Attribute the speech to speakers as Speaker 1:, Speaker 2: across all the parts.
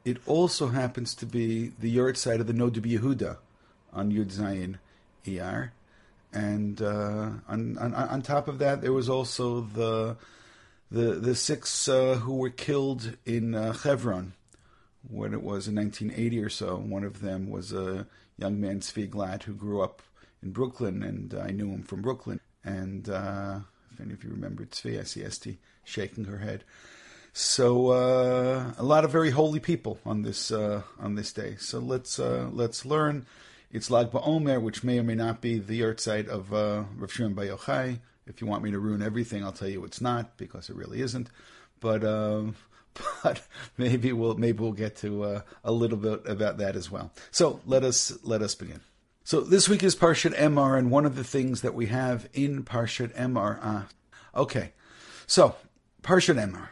Speaker 1: it also happens to be the yard side of the Nod Yehuda on Yud Zayin Iyar. And on top of that, there was also the six who were killed in Hebron when it was in 1980 or so. One of them was a young man, Tzvi Glad, who grew up in Brooklyn, and I knew him from Brooklyn. And if any of you remember Tzvi, I see Esti shaking her head. So a lot of very holy people on this day. So let's learn. It's Lag BaOmer, which may or may not be the yahrzeit of Rav Shimon Bar Yochai. If you want me to ruin everything, I'll tell you it's not, because it really isn't. But maybe we'll get to a little bit about that as well. So let us begin. So this week is Parshat Emor, and one of the things that we have in Parshat Emor. So Parshat Emor.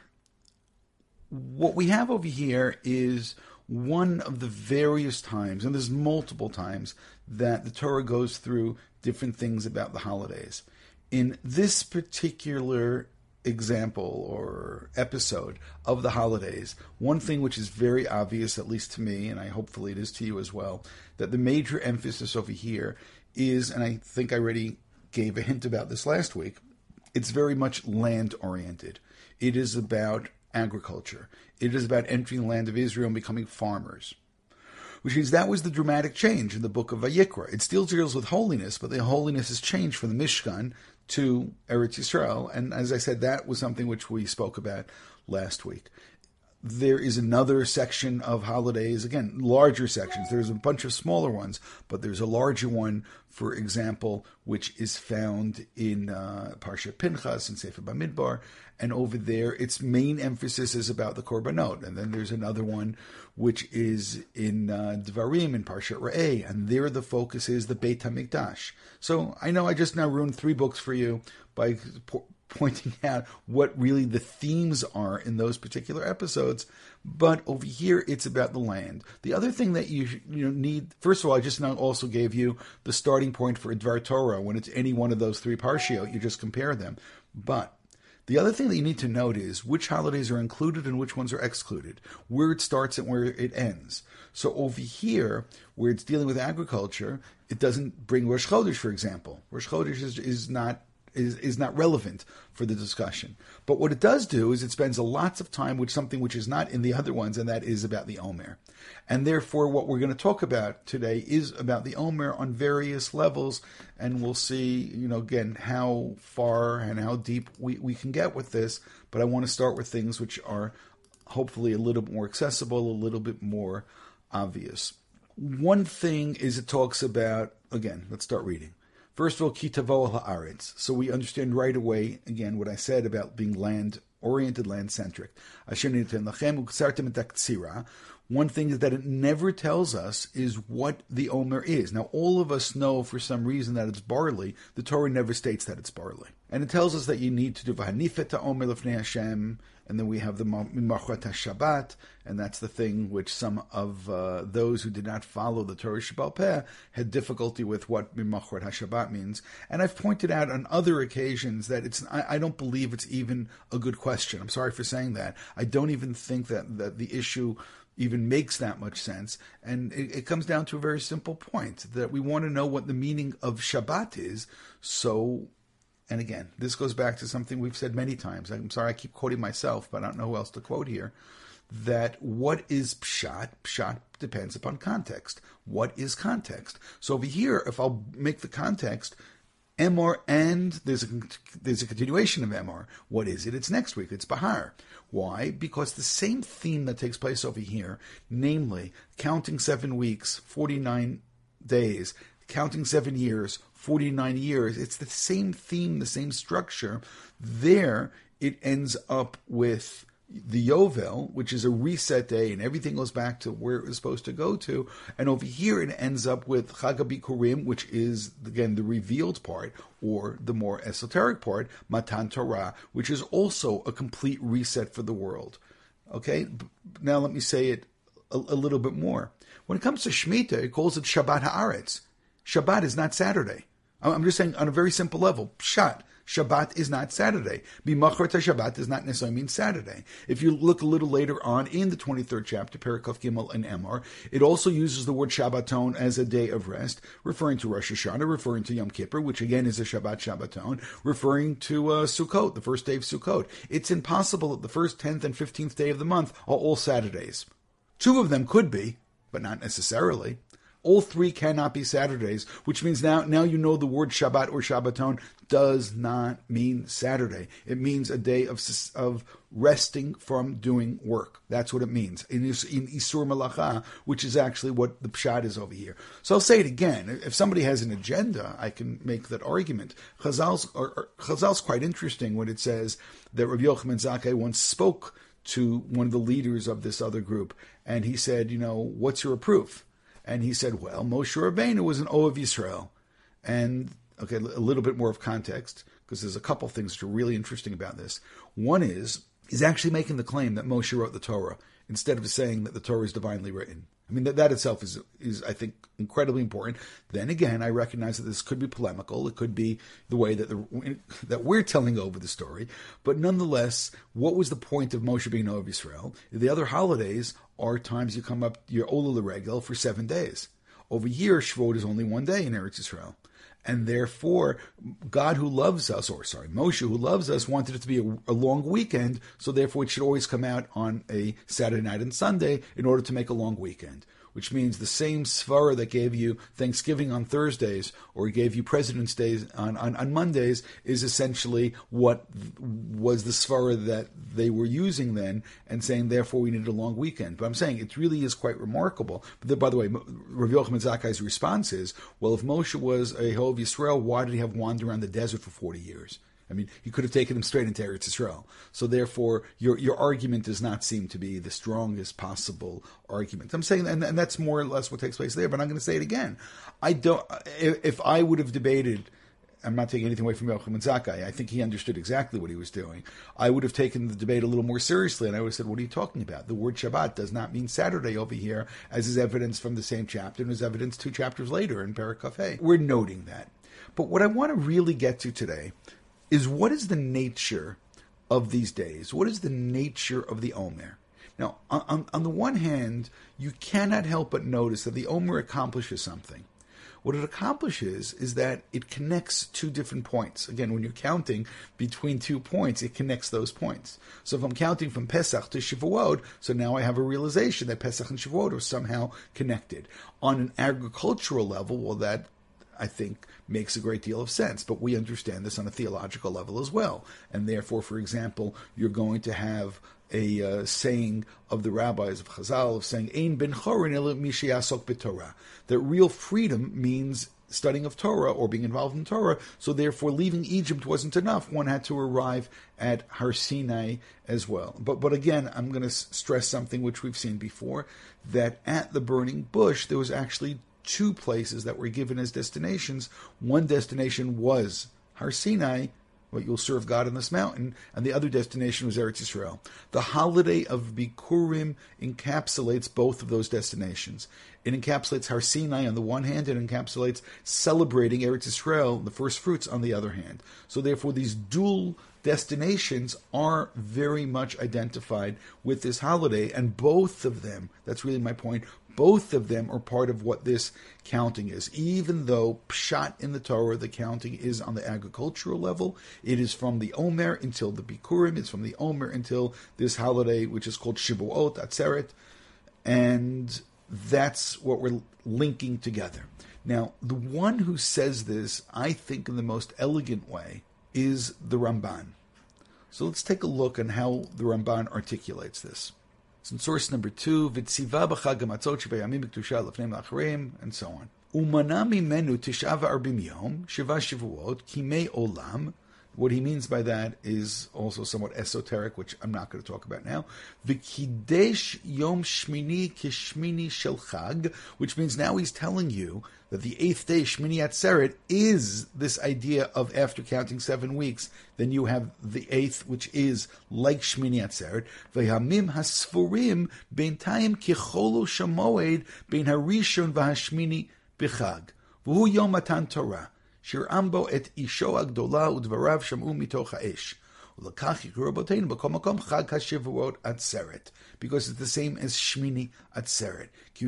Speaker 1: What we have over here is one of the various times, and there's multiple times, that the Torah goes through different things about the holidays. In this particular example or episode of the holidays, one thing which is very obvious, at least to me, and hopefully it is to you as well, that the major emphasis over here is, and I think I already gave a hint about this last week, it's very much land-oriented. It is about agriculture. It is about entering the land of Israel and becoming farmers. Which means that was the dramatic change in the book of Vayikra. It still deals with holiness, but the holiness has changed from the Mishkan to Eretz Yisrael. And as I said, that was something which we spoke about last week. There is another section of holidays, again, larger sections. There's a bunch of smaller ones, but there's a larger one, for example, which is found in Parshat Pinchas and Sefer Bamidbar. And over there, its main emphasis is about the Korbanot. And then there's another one which is in Dvarim, in Parshat Re'eh. And there the focus is the Beit HaMikdash. So I know I just now ruined 3 books for you by pointing out what really the themes are in those particular episodes, but over here it's about the land. The other thing that you need, first of all, I just now also gave you the starting point for Dvar Torah. When it's any one of those 3 parshiot, you just compare them. But the other thing that you need to note is which holidays are included and which ones are excluded, where it starts and where it ends. So over here, where it's dealing with agriculture, it doesn't bring Rosh Chodesh, for example. Rosh Chodesh is not relevant for the discussion. But what it does do is it spends lots of time with something which is not in the other ones, and that is about the Omer. And therefore, what we're going to talk about today is about the Omer on various levels, and we'll see, again, how far and how deep we can get with this. But I want to start with things which are hopefully a little bit more accessible, a little bit more obvious. One thing is it talks about, again, let's start reading. First of all, ki tavo al haaretz. So we understand right away, again, what I said about being land-oriented, land-centric. Asher nitin lachem u'ksartem et haktsira. One thing is that it never tells us is what the Omer is. Now, all of us know for some reason that it's barley. The Torah never states that it's barley. And it tells us that you need to do v'hanifet ha'omer lefnei Hashem, and then we have the Mimachrat HaShabbat, and that's the thing which some of those who did not follow the Torah Shebaal Peh had difficulty with what Mimachrat HaShabbat means. And I've pointed out on other occasions that I don't believe it's even a good question. I'm sorry for saying that. I don't even think that the issue even makes that much sense. And it comes down to a very simple point, that we want to know what the meaning of Shabbat is. So, and again, this goes back to something we've said many times. I'm sorry I keep quoting myself, but I don't know who else to quote here. That what is Pshat? Pshat depends upon context. What is context? So over here, if I'll make the context Emor, and there's a continuation of Emor. What is it? It's next week. It's Bahar. Why? Because the same theme that takes place over here, namely counting 7 weeks, 49 days, counting 7 years, 49 years, it's the same theme, the same structure. There, it ends up with the Yovel, which is a reset day, and everything goes back to where it was supposed to go to. And over here, it ends up with Chag HaBikurim, which is, again, the revealed part, or the more esoteric part, Matan Torah, which is also a complete reset for the world. Okay? Now let me say it a little bit more. When it comes to Shemitah, it calls it Shabbat Haaretz. Shabbat is not Saturday. I'm just saying on a very simple level, Pshat. Shabbat is not Saturday. B'machar ta Shabbat does not necessarily mean Saturday. If you look a little later on in the 23rd chapter, Perikov Gimel and Emor, it also uses the word Shabbaton as a day of rest, referring to Rosh Hashanah, referring to Yom Kippur, which again is a Shabbat Shabbaton, referring to Sukkot, the first day of Sukkot. It's impossible that the first 10th and 15th day of the month are all Saturdays. Two of them could be, but not necessarily. All three cannot be Saturdays, which means now you know the word Shabbat or Shabbaton does not mean Saturday. It means a day of resting from doing work. That's what it means in Isur Malacha, which is actually what the Pshat is over here. So I'll say it again. If somebody has an agenda, I can make that argument. Chazal's quite interesting when it says that Rabbi Yochanan Zakkai once spoke to one of the leaders of this other group, and he said, what's your proof? And he said, well, Moshe Rabbeinu was an Ohev Yisrael. And, okay, a little bit more of context, because there's a couple things that are really interesting about this. One is, he's actually making the claim that Moshe wrote the Torah, instead of saying that the Torah is divinely written. I mean, that itself is, I think, incredibly important. Then again, I recognize that this could be polemical. It could be the way that we're telling over the story. But nonetheless, what was the point of Moshe being Ohev Yisrael? The other holidays are times you come up your Ola L'Regel for 7 days. Over here, Shavuot is only 1 day in Eretz Yisrael. And therefore, Moshe who loves us, wanted it to be a long weekend, so therefore it should always come out on a Saturday night and Sunday in order to make a long weekend. Which means the same svara that gave you Thanksgiving on Thursdays or gave you President's Day on Mondays is essentially what was the svara that they were using then, and saying therefore we needed a long weekend. But I'm saying it really is quite remarkable. But by the way, Rabbi Yochanan Zakkai's response is, well, if Moshe was a Ohev Yisrael, why did he have wandered around the desert for 40 years? I mean, he could have taken them straight into Eretz Yisrael. So therefore, your argument does not seem to be the strongest possible argument. I'm saying, and that's more or less what takes place there, but I'm going to say it again. If I would have debated, I'm not taking anything away from Yochanan Zakkai, I think he understood exactly what he was doing. I would have taken the debate a little more seriously, and I would have said, what are you talking about? The word Shabbat does not mean Saturday over here, as is evidence from the same chapter, and is evidence 2 chapters later in Perikaf Hey. We're noting that. But what I want to really get to today is, what is the nature of these days? What is the nature of the Omer? Now, on the one hand, you cannot help but notice that the Omer accomplishes something. What it accomplishes is that it connects 2 different points. Again, when you're counting between 2 points, it connects those points. So if I'm counting from Pesach to Shavuot, so now I have a realization that Pesach and Shavuot are somehow connected. On an agricultural level, well, that, I think, makes a great deal of sense, but we understand this on a theological level as well. And therefore, for example, you're going to have a saying of the rabbis of Chazal of saying, Ein ben chorin ela mi sheyasok b'Torah, that real freedom means studying of Torah or being involved in Torah, so therefore leaving Egypt wasn't enough. One had to arrive at Har Sinai as well. But again, I'm going to stress something which we've seen before, that at the burning bush, there was actually 2 places that were given as destinations. One destination was Har Sinai, what you'll serve God in this mountain, and the other destination was Eretz Yisrael. The holiday of Bikurim encapsulates both of those destinations. It encapsulates Har Sinai on the one hand, and encapsulates celebrating Eretz Yisrael, the first fruits, on the other hand. So therefore, these dual destinations are very much identified with this holiday, and both of them, that's really my point, both of them are part of what this counting is. Even though Pshat in the Torah, the counting is on the agricultural level, it is from the Omer until the Bikurim, it's from the Omer until this holiday, which is called Shibuot, Atzeret, and that's what we're linking together. Now, the one who says this, I think in the most elegant way, is the Ramban. So let's take a look on how the Ramban articulates this. It's in source number 2, V'tziva b'chag hamatzot shevayamim b'kedusha lefnei ma'acharim, and so on. Umana mimenu tisha v'arbim yom, sheva shavuot, kimei olam. What he means by that is also somewhat esoteric, which I'm not going to talk about now. V'kidesh yom shmini kishmini shel chag, which means now he's telling you that the 8th day, Shmini Atzeret, is this idea of after counting 7 weeks, then you have the 8th, which is like Shmini Atzeret. V'hamim hasfurim beintayim kicholu shamoed bein harishon v'hashmini b'chag. V'hu yom matan Torah. שיראם et isho הגדולה ודבריו שמעו מתוך האש. Because it's the same as Shmini Atzeret.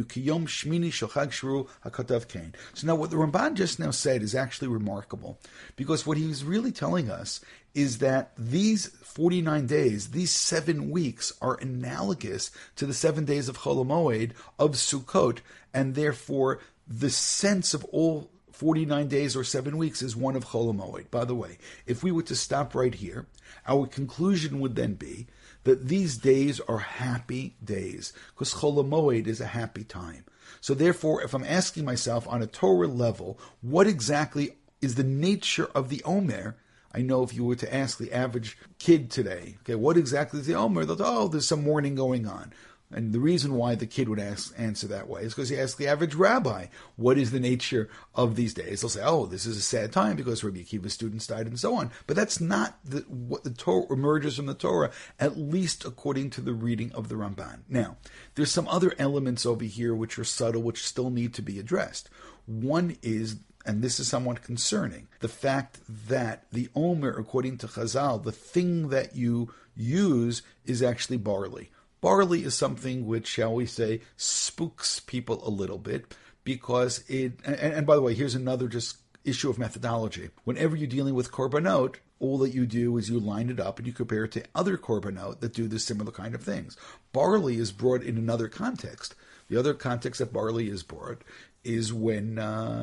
Speaker 1: So now what the Ramban just now said is actually remarkable, because what he's really telling us is that these 49 days, these 7 weeks, are analogous to the 7 days of Chol HaMoed of Sukkot, and therefore the sense of all 49 days or 7 weeks is one of Chol HaMoed. By the way, if we were to stop right here, our conclusion would then be that these days are happy days, because Chol HaMoed is a happy time. So therefore, if I'm asking myself on a Torah level, what exactly is the nature of the Omer? I know if you were to ask the average kid today, okay, what exactly is the Omer? They'll say, oh, there's some mourning going on. And the reason why the kid would answer that way is because he asks the average rabbi, what is the nature of these days? They'll say, oh, this is a sad time because Rabbi Akiva's students died and so on. But that's not what the Torah emerges from the Torah, at least according to the reading of the Ramban. Now, there's some other elements over here which are subtle, which still need to be addressed. One is, and this is somewhat concerning, the fact that the Omer, according to Chazal, the thing that you use is actually barley. Barley is something which, shall we say, spooks people a little bit, because it, and by the way, here's another just issue of methodology. Whenever you're dealing with korbanot, all that you do is you line it up and you compare it to other korbanot that do this similar kind of things. Barley is brought in another context. The other context that barley is brought is when,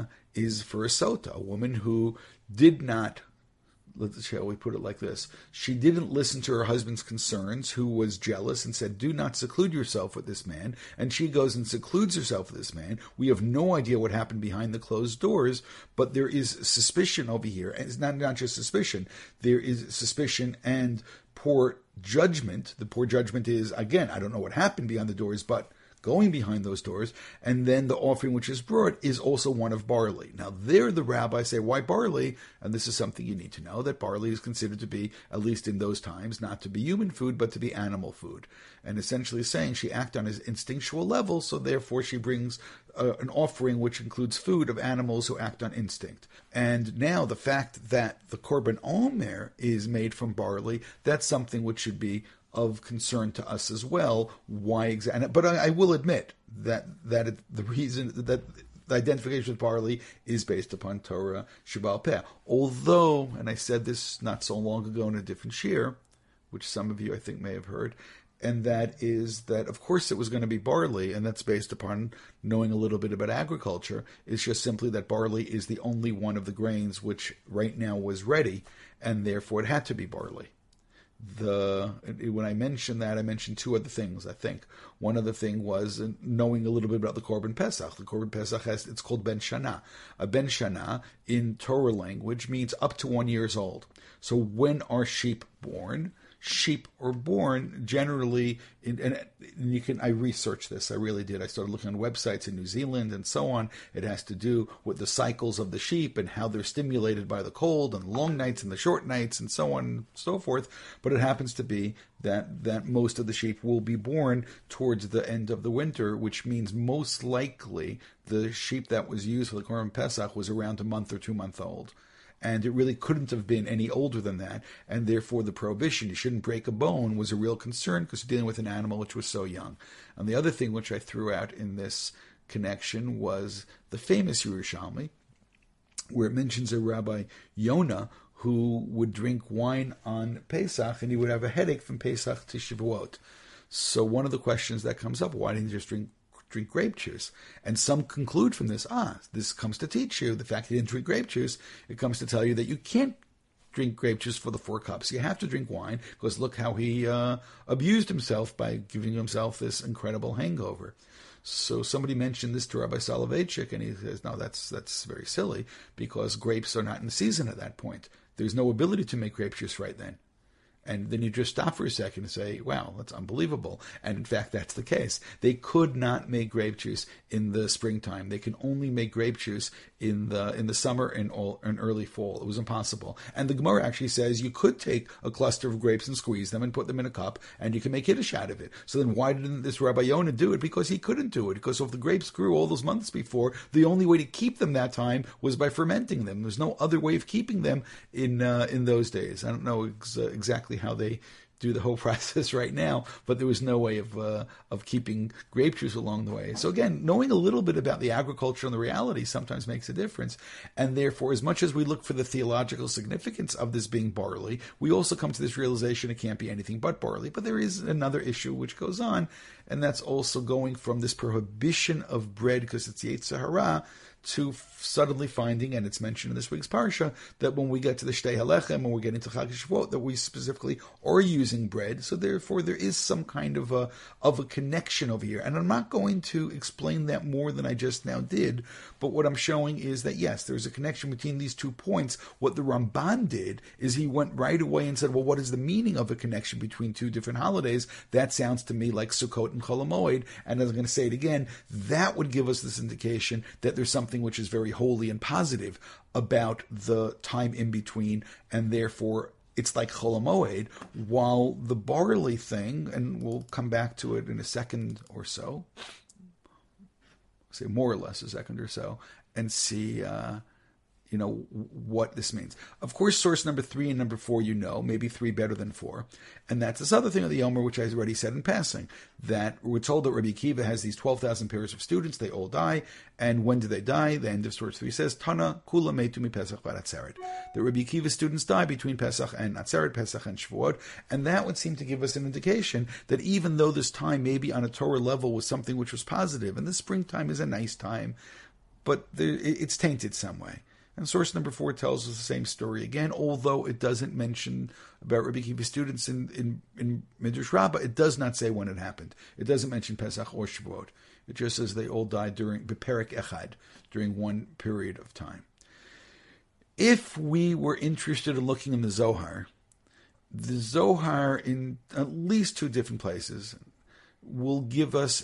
Speaker 1: is for a sota, a woman who did not, shall we put it like this, she didn't listen to her husband's concerns, who was jealous and said, do not seclude yourself with this man, and she goes and secludes herself with this man. We have no idea what happened behind the closed doors, but there is suspicion over here, and it's not just suspicion, there is suspicion and poor judgment. The poor judgment is, again, I don't know what happened behind the doors, but going behind those doors, and then the offering which is brought is also one of barley. Now there the rabbis say, why barley? And this is something you need to know, that barley is considered to be, at least in those times, not to be human food, but to be animal food. And essentially saying she acts on his instinctual level, so therefore she brings an offering which includes food of animals who act on instinct. And now the fact that the Korban Omer is made from barley, that's something which should be of concern to us as well. Why exactly? But I will admit that the reason that the identification with barley is based upon Torah Sheba'al Peh. Although, and I said this not so long ago in a different shir, which some of you I think may have heard, and that is that of course it was going to be barley, and that's based upon knowing a little bit about agriculture. It's just simply that barley is the only one of the grains which right now was ready, and therefore it had to be barley. When I mentioned that, I mentioned two other things, I think. One other thing was knowing a little bit about the Korban Pesach. The Korban Pesach it's called Ben Shana. A Ben Shana in Torah language means up to 1 year old. So when are sheep born? Sheep are born generally, and you can. I researched this. I really did. I started looking on websites in New Zealand and so on. It has to do with the cycles of the sheep and how they're stimulated by the cold and the long nights and the short nights and so on and so forth. But it happens to be that most of the sheep will be born towards the end of the winter, which means most likely the sheep that was used for the Korban Pesach was around a month or 2 months old. And it really couldn't have been any older than that, and therefore the prohibition, you shouldn't break a bone, was a real concern because you're dealing with an animal which was so young. And the other thing which I threw out in this connection was the famous Yerushalmi, where it mentions a Rabbi Yonah who would drink wine on Pesach, and he would have a headache from Pesach to Shavuot. So one of the questions that comes up, why didn't he just drink grape juice? And some conclude from this, this comes to teach you, the fact that you didn't drink grape juice, it comes to tell you that you can't drink grape juice for the 4 cups. You have to drink wine, because look how he abused himself by giving himself this incredible hangover. So somebody mentioned this to Rabbi Soloveitchik, and he says, no, that's very silly, because grapes are not in season at that point. There's no ability to make grape juice right then. And then you just stop for a second and say, wow, that's unbelievable. And in fact, that's the case. They could not make grape juice in the springtime. They can only make grape juice in the summer and early fall. It was impossible. And the Gemara actually says you could take a cluster of grapes and squeeze them and put them in a cup, and you can make Kiddush out of it. So then why didn't this Rabbi Yonah do it? Because he couldn't do it. Because if the grapes grew all those months before, the only way to keep them that time was by fermenting them. There's no other way of keeping them in those days. I don't know exactly how they do the whole process right now, but there was no way of keeping grape juice along the way. So again, knowing a little bit about the agriculture and the reality sometimes makes a difference. And therefore, as much as we look for the theological significance of this being barley, we also come to this realization it can't be anything but barley. But there is another issue which goes on, and that's also going from this prohibition of bread because it's Yetzer Hara to suddenly finding, and it's mentioned in this week's parsha, that when we get to the Shtei Halechem, when we get into Chag Shavuot, that we specifically are using bread. So therefore, there is some kind of a connection over here. And I'm not going to explain that more than I just now did, but what I'm showing is that, yes, there's a connection between these 2 points. What the Ramban did is he went right away and said, well, what is the meaning of a connection between 2 different holidays? That sounds to me like Sukkot and Chol HaMoed. And as I'm going to say it again, that would give us this indication that there's something which is very holy and positive about the time in between, and therefore it's like Chol HaMoed, while the barley thing, and we'll come back to it in a second or so, say more or less a second or so, and see what this means. Of course, source number 3 and number 4, maybe 3 better than 4. And that's this other thing of the Yomer, which I already said in passing, that we're told that Rabbi Akiva has these 12,000 pairs of students. They all die. And when do they die? The end of source 3 says, Tana kula metu mi Pesach var Atzeret. The Rabbi Akiva students die between Pesach and Atzeret, Pesach and Shavuot. And that would seem to give us an indication that even though this time maybe on a Torah level was something which was positive, and the springtime is a nice time, but it's tainted some way. And source number 4 tells us the same story again, although it doesn't mention about Rabbi Akiva's students in Midrash Rabbah. It does not say when it happened. It doesn't mention Pesach or Shavuot. It just says they all died during Beperek Echad, during one period of time. If we were interested in looking in the Zohar in at least 2 different places will give us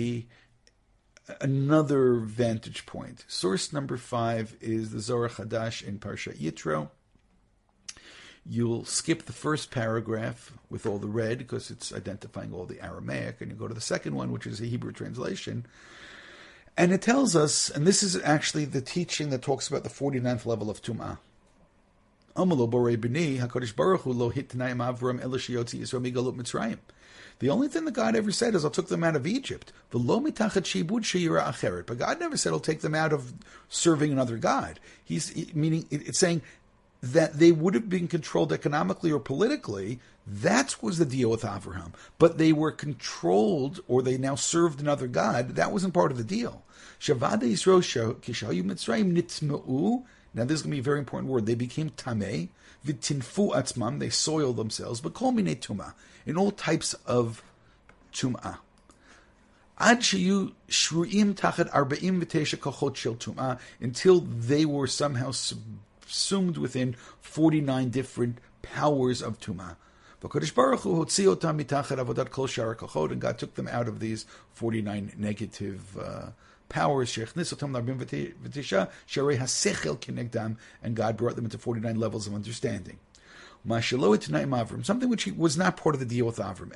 Speaker 1: another vantage point. Source number 5 is the Zohar Chadash in Parsha Yitro. You'll skip the first paragraph with all the red because it's identifying all the Aramaic, and you go to the second one, which is a Hebrew translation. And it tells us, and this is actually the teaching that talks about the 49th level of Tum'ah. The only thing that God ever said is, I'll take them out of Egypt. But God never said, I'll take them out of serving another God. Meaning, it's saying that they would have been controlled economically or politically. That was the deal with Avraham. But they were controlled, or they now served another God. That wasn't part of the deal. Now, this is going to be a very important word. They became tameh, v'tinfu atzmam, they soiled themselves, but kol minei tumah, in all types of tum'ah. Ad sheyu shruim tachat 49 kochot shel tum'ah, until they were somehow subsumed within 49 different powers of tum'ah. V'kodesh Baruch Hu hotzi otam mitachat avodat kol shar kochot, and God took them out of these 49 negative powers, and God brought them into 49 levels of understanding. Something which was not part of the deal with Avram,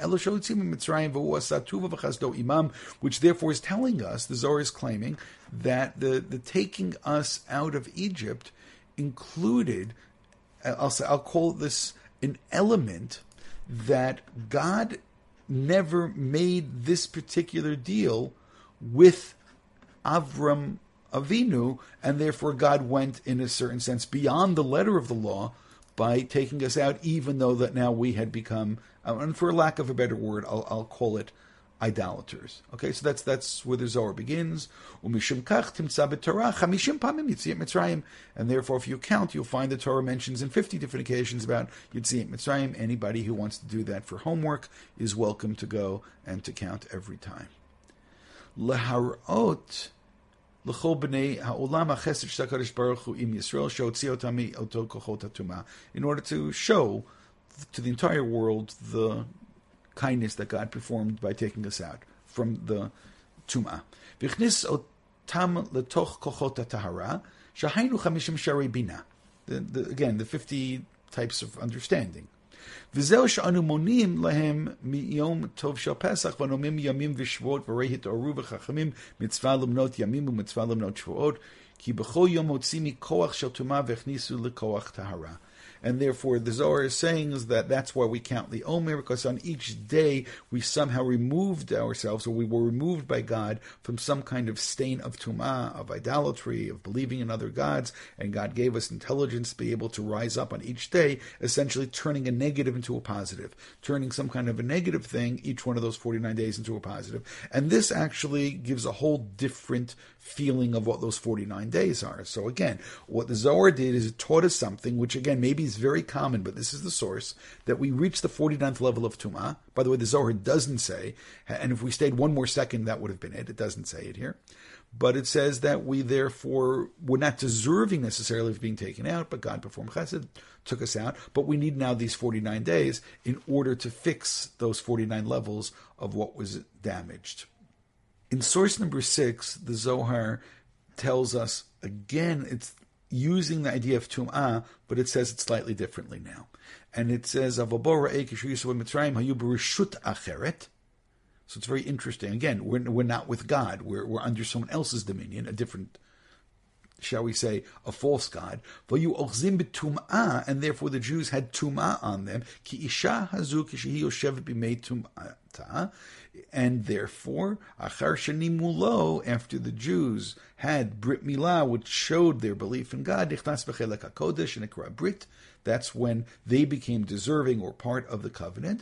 Speaker 1: which therefore is telling us, the Zohar is claiming, that the taking us out of Egypt included, I'll call this an element that God never made this particular deal with Avram Avinu, and therefore God went, in a certain sense, beyond the letter of the law by taking us out, even though that now we had become, and for lack of a better word, I'll call it idolaters. Okay, so that's where the Zohar begins. And therefore, if you count, you'll find the Torah mentions in 50 different occasions about Yetziat Mitzrayim. Anybody who wants to do that for homework is welcome to go and to count every time. Leharot l'chol b'nei ha'olam ha'chesed sh'HaKadosh Baruch Hu im Yisrael she'hotzia otam mi'oto kochot ha'tumah, in order to show to the entire world the kindness that God performed by taking us out from the tumah. V'chnis otam l'toch kochot ha'tahara Shahainu chamishim sharei bina. Again, the 50 types of understanding. V'zeu she'anu monim lahem miyom tov shel Pesach v'nomim yamim v'shvuot v'rei hit'oru v'chachamim mitzvah lemnot yamim u'mitzvah lemnot shvuot ki b'chol yom hotzi mikoach shel tumah v'chnisu lekoach tahara. And therefore, the Zohar is saying is that that's why we count the Omer, because on each day we somehow removed ourselves, or we were removed by God from some kind of stain of Tumah, of idolatry, of believing in other gods, and God gave us intelligence to be able to rise up on each day, essentially turning a negative into a positive, turning some kind of a negative thing, each one of those 49 days, into a positive. And this actually gives a whole different feeling of what those 49 days are. So again, what the Zohar did is it taught us something, which again, maybe is very common, but this is the source, that we reach the 49th level of Tum'ah. By the way, the Zohar doesn't say, and if we stayed one more second, that would have been it. It doesn't say it here. But it says that we therefore were not deserving necessarily of being taken out, but God performed chesed, took us out. But we need now these 49 days in order to fix those 49 levels of what was damaged. In source number 6, the Zohar tells us, again, it's using the idea of Tum'ah, but it says it slightly differently now. And it says, so it's very interesting. Again, we're not with God. We're under someone else's dominion, a different, shall we say, a false god. And therefore the Jews had Tum'ah on them. And therefore, after the Jews had Brit Milah, which showed their belief in God, that's when they became deserving or part of the covenant.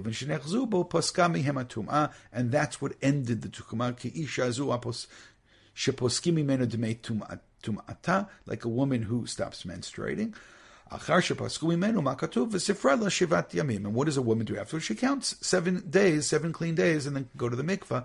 Speaker 1: And that's what ended the Tum'ah, like a woman who stops menstruating. And what does a woman do after? She counts 7 days, 7 clean days, and then go to the mikvah.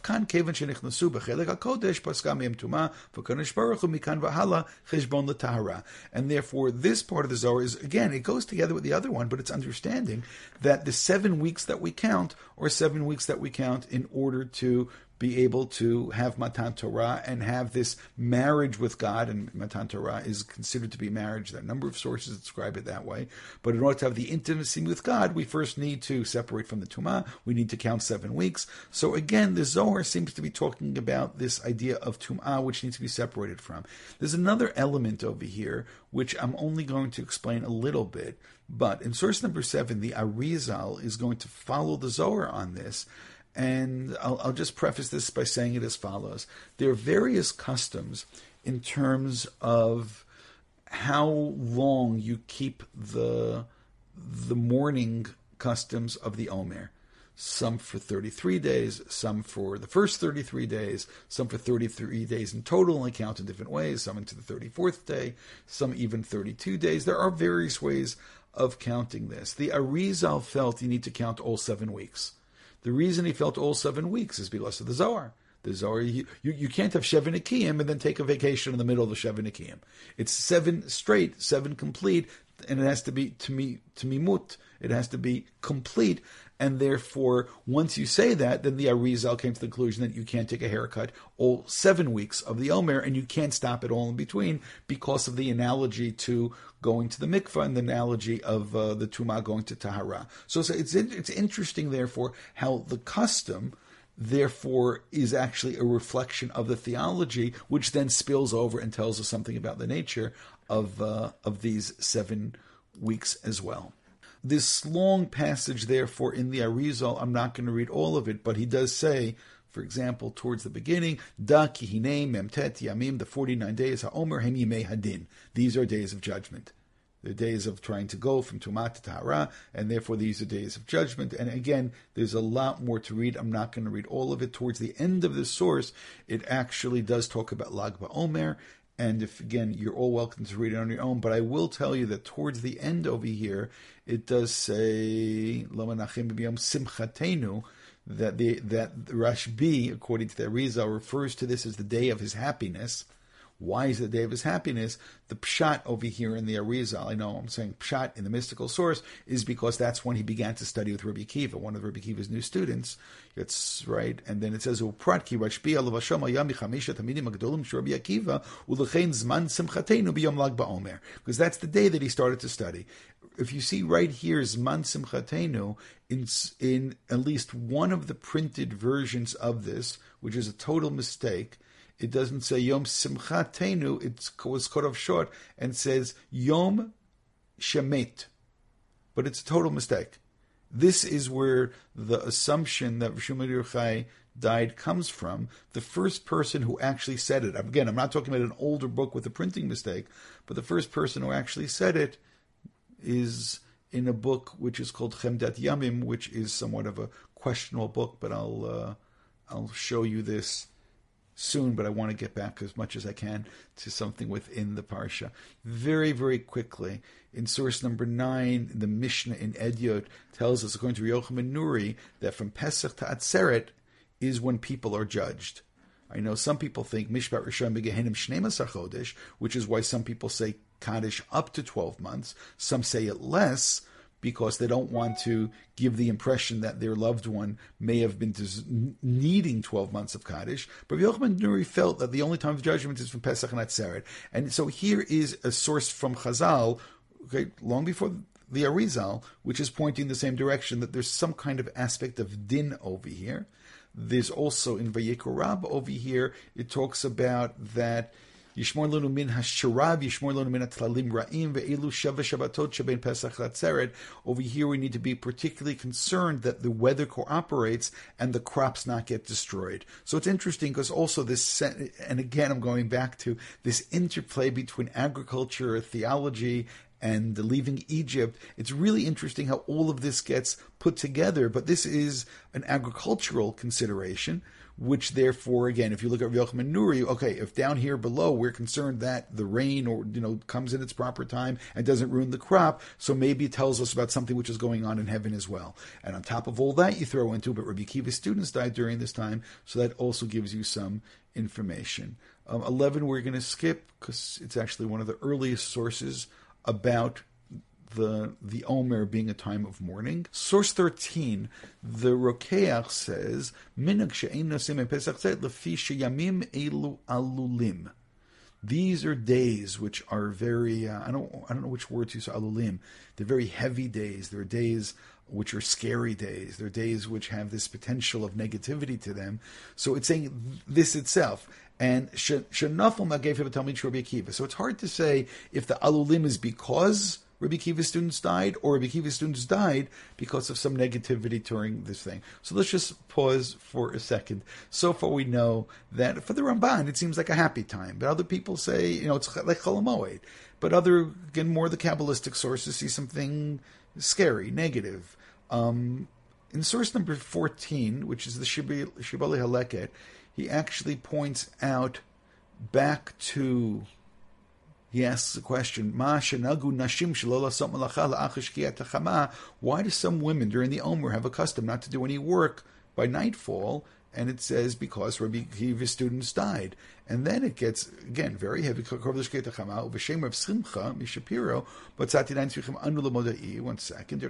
Speaker 1: And therefore, this part of the Zohar is, again, it goes together with the other one, but it's understanding that the 7 weeks that we count are 7 weeks that we count in order to be able to have Matan Torah and have this marriage with God, and Matan Torah is considered to be marriage. There are a number of sources that describe it that way. But in order to have the intimacy with God, we first need to separate from the Tumah. We need to count 7 weeks. So again, the Zohar seems to be talking about this idea of Tumah, which needs to be separated from. There's another element over here, which I'm only going to explain a little bit. But in source number 7, the Arizal is going to follow the Zohar on this. And I'll just preface this by saying it as follows. There are various customs in terms of how long you keep the mourning customs of the Omer. Some for 33 days, some for the first 33 days, some for 33 days in total, only count in different ways, some into the 34th day, some even 32 days. There are various ways of counting this. The Arizal felt you need to count all 7 weeks. The reason he felt all 7 weeks is because of the Zohar. The Zohar, you can't have Sheva Nekiyim and then take a vacation in the middle of the Sheva Nekiyim. It's 7 straight, 7 complete, and it has to be Tamimut. It has to be complete. And therefore, once you say that, then the Arizal came to the conclusion that you can't take a haircut all 7 weeks of the Omer, and you can't stop it all in between because of the analogy to going to the mikvah and the analogy of the Tumah going to Tahara. So it's interesting, therefore, how the custom, therefore, is actually a reflection of the theology, which then spills over and tells us something about the nature of these 7 weeks as well. This long passage, therefore, in the Arizal, I'm not going to read all of it, but he does say, for example, towards the beginning, Da ki hinei memtet yamim, the 49 days, ha'omer hem yimei hadin. These are days of judgment. They're days of trying to go from Tumah to Tahara, and therefore these are days of judgment. And again, there's a lot more to read. I'm not going to read all of it. Towards the end of this source, it actually does talk about Lag BaOmer. And if, again, you're all welcome to read it on your own, but I will tell you that towards the end over here, it does say, Lo menachem b'yom simchatenu, that Rashbi, according to the Arizal, refers to this as the day of his happiness. Why is it the day of his happiness? The pshat over here in the Arizal, I know I'm saying pshat in the mystical source, is because that's when he began to study with Rabbi Akiva, one of Rabbi Akiva's new students. It's right, and then it says Uprat ki rashbi alav Hashem ayam michamisha tamidim agdolim shel Rabbi Akiva ulechein zman simchatenu b'yom lag ba'omer, because that's the day that he started to study. If you see right here, Zman Simchatenu, in at least one of the printed versions of this, which is a total mistake, it doesn't say Yom Simchatenu, it was cut off short and says Yom Shemet. But it's a total mistake. This is where the assumption that Rishon Yochai died comes from. The first person who actually said it, again, I'm not talking about an older book with a printing mistake, but the first person who actually said it is in a book which is called Chemdat Yamim, which is somewhat of a questionable book, but I'll show you this soon, but I want to get back as much as I can to something within the Parsha. Very, very quickly, in source number 9, the Mishnah in Edyot tells us, according to Yochanan Nuri, that from Pesach to Atzeret is when people are judged. I know some people think Mishpat Rishon Begehenim Shnei Masar Chodesh, which is why some people say Kaddish up to 12 months. Some say it less because they don't want to give the impression that their loved one may have been needing 12 months of Kaddish. But Yochanan Nuri felt that the only time of judgment is from Pesach and Atzeret. And so here is a source from Chazal, okay, long before the Arizal, which is pointing the same direction, that there's some kind of aspect of din over here. There's also in Vayikra Rab over here, it talks about that Yishmor Lonu Min Hasharab, Yishmor Lonu Min Atlalim Ra'im, Ve'elu Sheva Shabbatot Shebein Pesach Latzeret. Over here we need to be particularly concerned that the weather cooperates and the crops not get destroyed. So it's interesting because also this, and again I'm going back to this interplay between agriculture, theology, and leaving Egypt. It's really interesting how all of this gets put together, but this is an agricultural consideration, which therefore, again, if you look at Yochanan Nuri, okay, if down here below we're concerned that the rain or comes in its proper time and doesn't ruin the crop, so maybe it tells us about something which is going on in heaven as well. And on top of all that, you throw into, but Rabbi Akiva's students died during this time, so that also gives you some information. 11 we're going to skip because it's actually one of the earliest sources about the Omer being a time of mourning. Source 13, the Rokeach says, Minag she'ein nosim pesach tzeit lefi sheyamim elu alulim. These are days which are very, I don't know which word to use, alulim. They're very heavy days. They're days which are scary days. They're days which have this potential of negativity to them. So it's saying this itself. And Shenafel Magev Talmid Rabbi Akiva. So it's hard to say if the alulim is because Rabbi Akiva's students died, or Rabbi Akiva's students died because of some negativity during this thing. So let's just pause for a second. So far we know that for the Ramban, it seems like a happy time. But other people say, it's like Chol HaMoed. But again, more the Kabbalistic sources see something scary, negative. In source number 14, which is the Shibbolei Haleket, he actually points out back to, he asks the question, why do some women during the Omer have a custom not to do any work by nightfall? And it says because Rabbi Akiva's students died. And then it gets, again, very heavy. One second.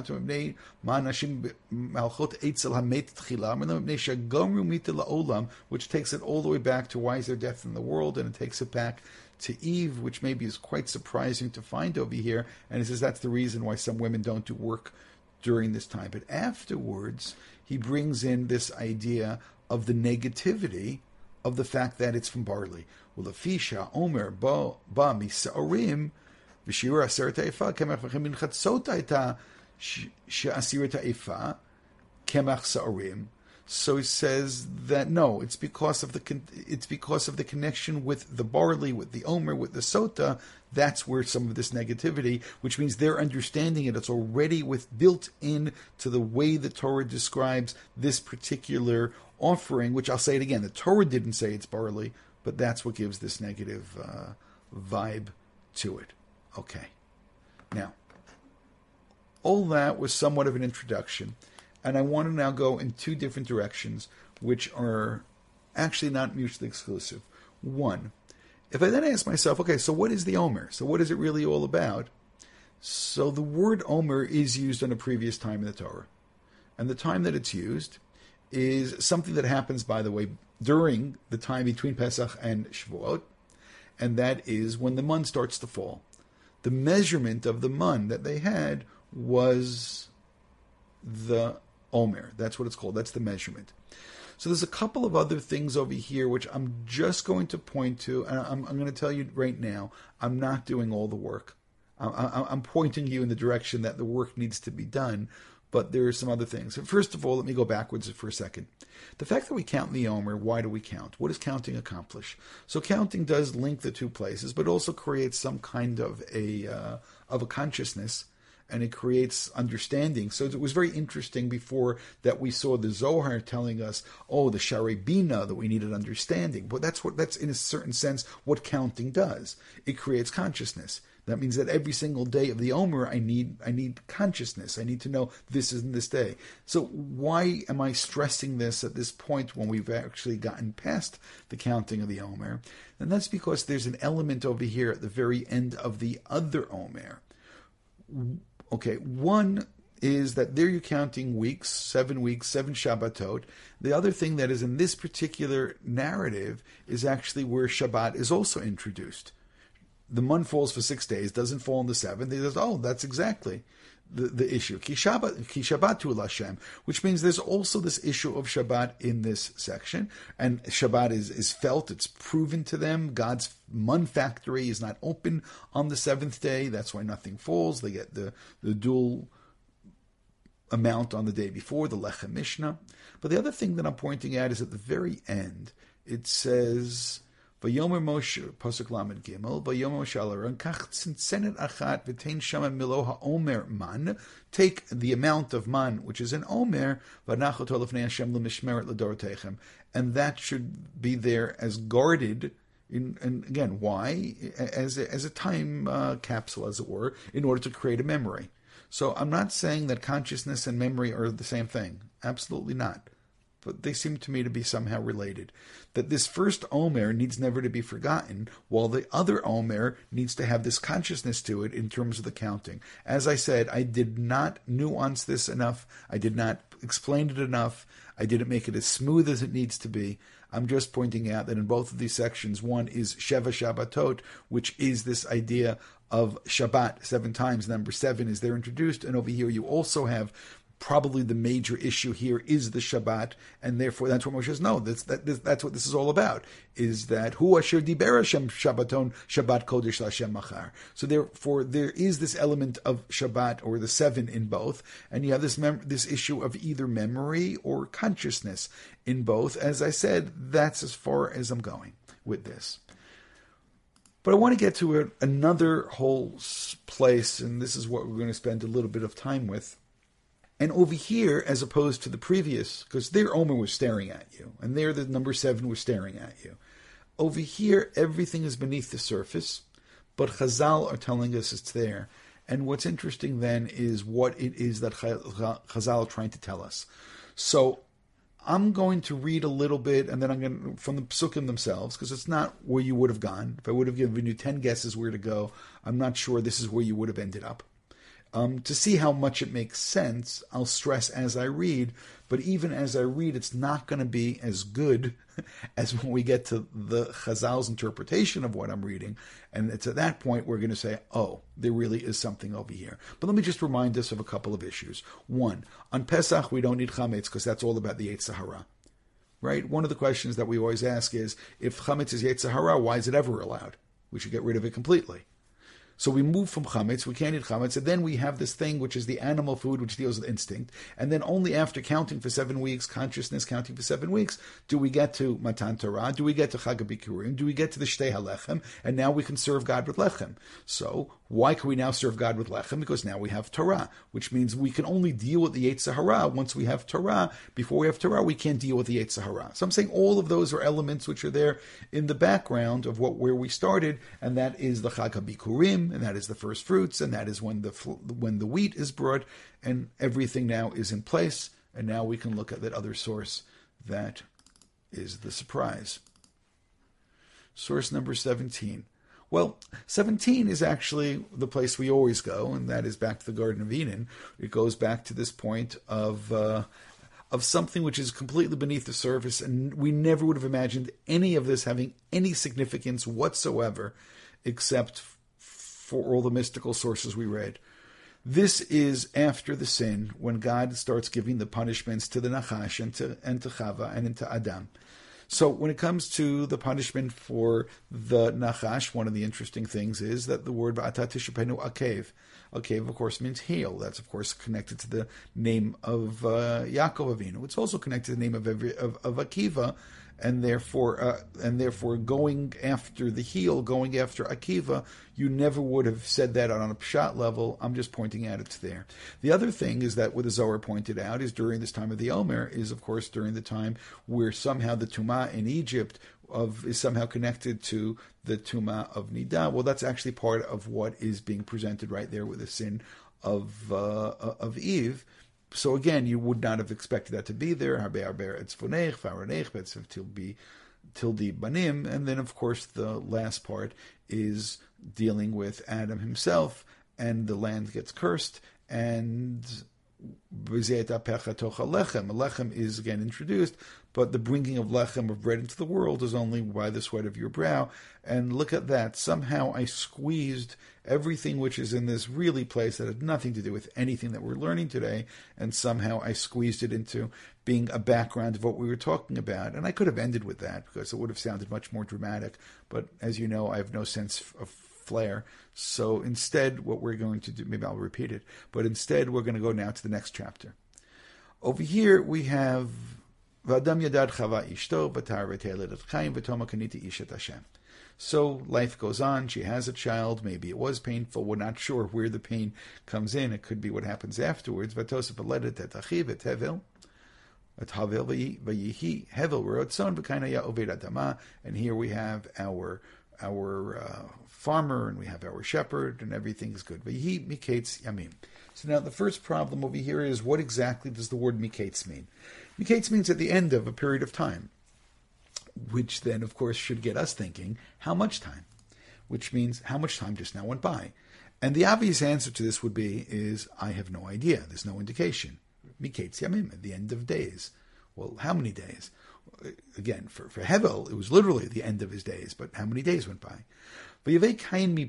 Speaker 1: Which takes it all the way back to why is there death in the world? And it takes it back to Eve, which maybe is quite surprising to find over here. And it says that's the reason why some women don't do work during this time. But afterwards, he brings in this idea of the negativity of the fact that it's from barley. Well, Fisha Omer ba misaorim v'shira aseret ha'efa kemach v'chem min chatzot ha'ita she'asiret ha'efa kemach saorim. So he says that no, it's because of the connection with the barley, with the omer, with the sota. That's where some of this negativity, which means they're understanding it. It's already built in to the way the Torah describes this particular offering. Which I'll say it again: the Torah didn't say it's barley, but that's what gives this negative vibe to it. Okay, now all that was somewhat of an introduction. And I want to now go in two different directions, which are actually not mutually exclusive. One, If I then ask myself, okay, so what is the Omer? So what is it really all about? So the word Omer is used on a previous time in the Torah. And the time that it's used is something that happens, by the way, during the time between Pesach and Shavuot, and that is when the mun starts to fall. The measurement of the mun that they had was the Omer. That's what it's called. That's the measurement. So there's a couple of other things over here which I'm just going to point to, and I'm going to tell you right now, I'm not doing all the work. I'm pointing you in the direction that the work needs to be done, but there are some other things. First of all, let me go backwards for a second. The fact that we count in the Omer, why do we count? What does counting accomplish? So counting does link the two places, but also creates some kind of a consciousness, and it creates understanding. So it was very interesting before that we saw the Zohar telling us, oh, the Sharei Bina, that we needed understanding. But that's in a certain sense what counting does. It creates consciousness. That means that every single day of the Omer, I need consciousness. I need to know this is in this day. So why am I stressing this at this point when we've actually gotten past the counting of the Omer? And that's because there's an element over here at the very end of the other Omer. Okay, one is that there you're counting weeks, 7 Shabbatot. The other thing that is in this particular narrative is actually where Shabbat is also introduced. The mun falls for 6 days, doesn't fall on the seventh. He says, oh, that's exactly the issue. Ki Shabbat tu Hashem, which means there's also this issue of Shabbat in this section. And Shabbat is felt, it's proven to them. God's mun factory is not open on the seventh day. That's why nothing falls. They get the dual amount on the day before, the Lechem Mishnah. But the other thing that I'm pointing at is at the very end, it says, Vayomer Moshe, Pasuk Lamed Gimel, Vayomer Moshe al Aaron, Kach tzinsenet achat v'tein shama milo ha'omer man, take the amount of man, which is an omer, v'nachot lefnei Hashem l'mishmeret l'dorotechem, and that should be there as guarded, and again, why? As a time capsule, as it were, in order to create a memory. So I'm not saying that consciousness and memory are the same thing. Absolutely not. But they seem to me to be somehow related. That this first Omer needs never to be forgotten, while the other Omer needs to have this consciousness to it in terms of the counting. As I said, I did not nuance this enough. I did not explain it enough. I didn't make it as smooth as it needs to be. I'm just pointing out that in both of these sections, one is Sheva Shabbatot, which is this idea of Shabbat 7 times. Number 7 is there introduced, and over here you also have probably the major issue here is the Shabbat, and therefore that's what Moshe says. No, that's what this is all about. Is that Hu Asher Diber Hashem Shabbaton Shabbat Kodesh Hashem Machar. So therefore there is this element of Shabbat or the 7 in both, and you have this issue of either memory or consciousness in both. As I said, that's as far as I'm going with this. But I want to get to another whole place, and this is what we're going to spend a little bit of time with. And over here, as opposed to the previous, because there Omer was staring at you, and there the number 7 was staring at you. Over here, everything is beneath the surface, but Chazal are telling us it's there. And what's interesting then is what it is that Chazal are trying to tell us. So I'm going to read a little bit, and then I'm going to, from the Psukim themselves, because it's not where you would have gone. If I would have given you 10 guesses where to go, I'm not sure this is where you would have ended up. To see how much it makes sense, I'll stress as I read, but even as I read, it's not going to be as good as when we get to the Chazal's interpretation of what I'm reading, and it's at that point we're going to say, oh, there really is something over here. But let me just remind us of a couple of issues. One, on Pesach we don't need chametz because that's all about the Yetzer Hara. Right? One of the questions that we always ask is, if chametz is Yetzer Hara, why is it ever allowed? We should get rid of it completely. So we move from chametz, we can't eat chametz, and then we have this thing which is the animal food which deals with instinct, and then only after counting for 7 weeks, consciousness counting for 7 weeks, do we get to Matan Torah, do we get to Chag HaBikurim, do we get to the Shtei HaLechem, and now we can serve God with Lechem. So why can we now serve God with Lechem? Because now we have Torah, which means we can only deal with the Yetzer Hara once we have Torah. Before we have Torah, we can't deal with the Yetzer Hara. So I'm saying all of those are elements which are there in the background of where we started, and that is the Chag HaBikurim, and that is the first fruits, and that is when the wheat is brought, and everything now is in place, and now we can look at that other source that is the surprise. Source number 17. Well, 17 is actually the place we always go, and that is back to the Garden of Eden. It goes back to this point of something which is completely beneath the surface, and we never would have imagined any of this having any significance whatsoever, except for all the mystical sources we read. This is after the sin, when God starts giving the punishments to the Nachash and to Chava and into Adam. So when it comes to the punishment for the Nachash, one of the interesting things is that the word V'ata tishapenu akev. Akev, of course, means heel. That's, of course, connected to the name of Yaakov Avinu. It's also connected to the name of Akiva, and therefore going after the heel, going after Akiva, you never would have said that on a pshat level. I'm just pointing out it's there. The other thing is that what the Zohar pointed out is during this time of the Omer is, of course, during the time where somehow the Tumah in Egypt is somehow connected to the Tumah of Nidah. Well, that's actually part of what is being presented right there with the sin of Eve. So again, you would not have expected that to be there. Tildi banim, and then of course the last part is dealing with Adam himself, and the land gets cursed, and lechem is again introduced, but the bringing of lechem, of bread, into the world is only by the sweat of your brow. And look at that. Somehow I squeezed everything which is in this really place that had nothing to do with anything that we're learning today, and somehow I squeezed it into being a background of what we were talking about. And I could have ended with that because it would have sounded much more dramatic, but as you know, I have no sense of flair. So instead, what we're going to do, maybe I'll repeat it, but instead we're going to go now to the next chapter. Over here we have V'adam yadad chava ishto v'tar v'teilet chaim v'toma kaniti ishet Hashem. So life goes on. She has a child. Maybe it was painful. We're not sure where the pain comes in. It could be what happens afterwards. V'tosef v'ledet et achiv et Hevel. Et Havel v'yihi Hevel rotzon v'kainaya oved adama. And here we have our farmer, and we have our shepherd, and everything is good. V'yihi miketz yamim. So now the first problem over here is, what exactly does the word miketz mean? Miketz means at the end of a period of time, which then, of course, should get us thinking, how much time? Which means, how much time just now went by? And the obvious answer to this would be, I have no idea. There's no indication. Miketz yamim, at the end of days. Well, how many days? Again, for Hevel, it was literally the end of his days, but how many days went by? And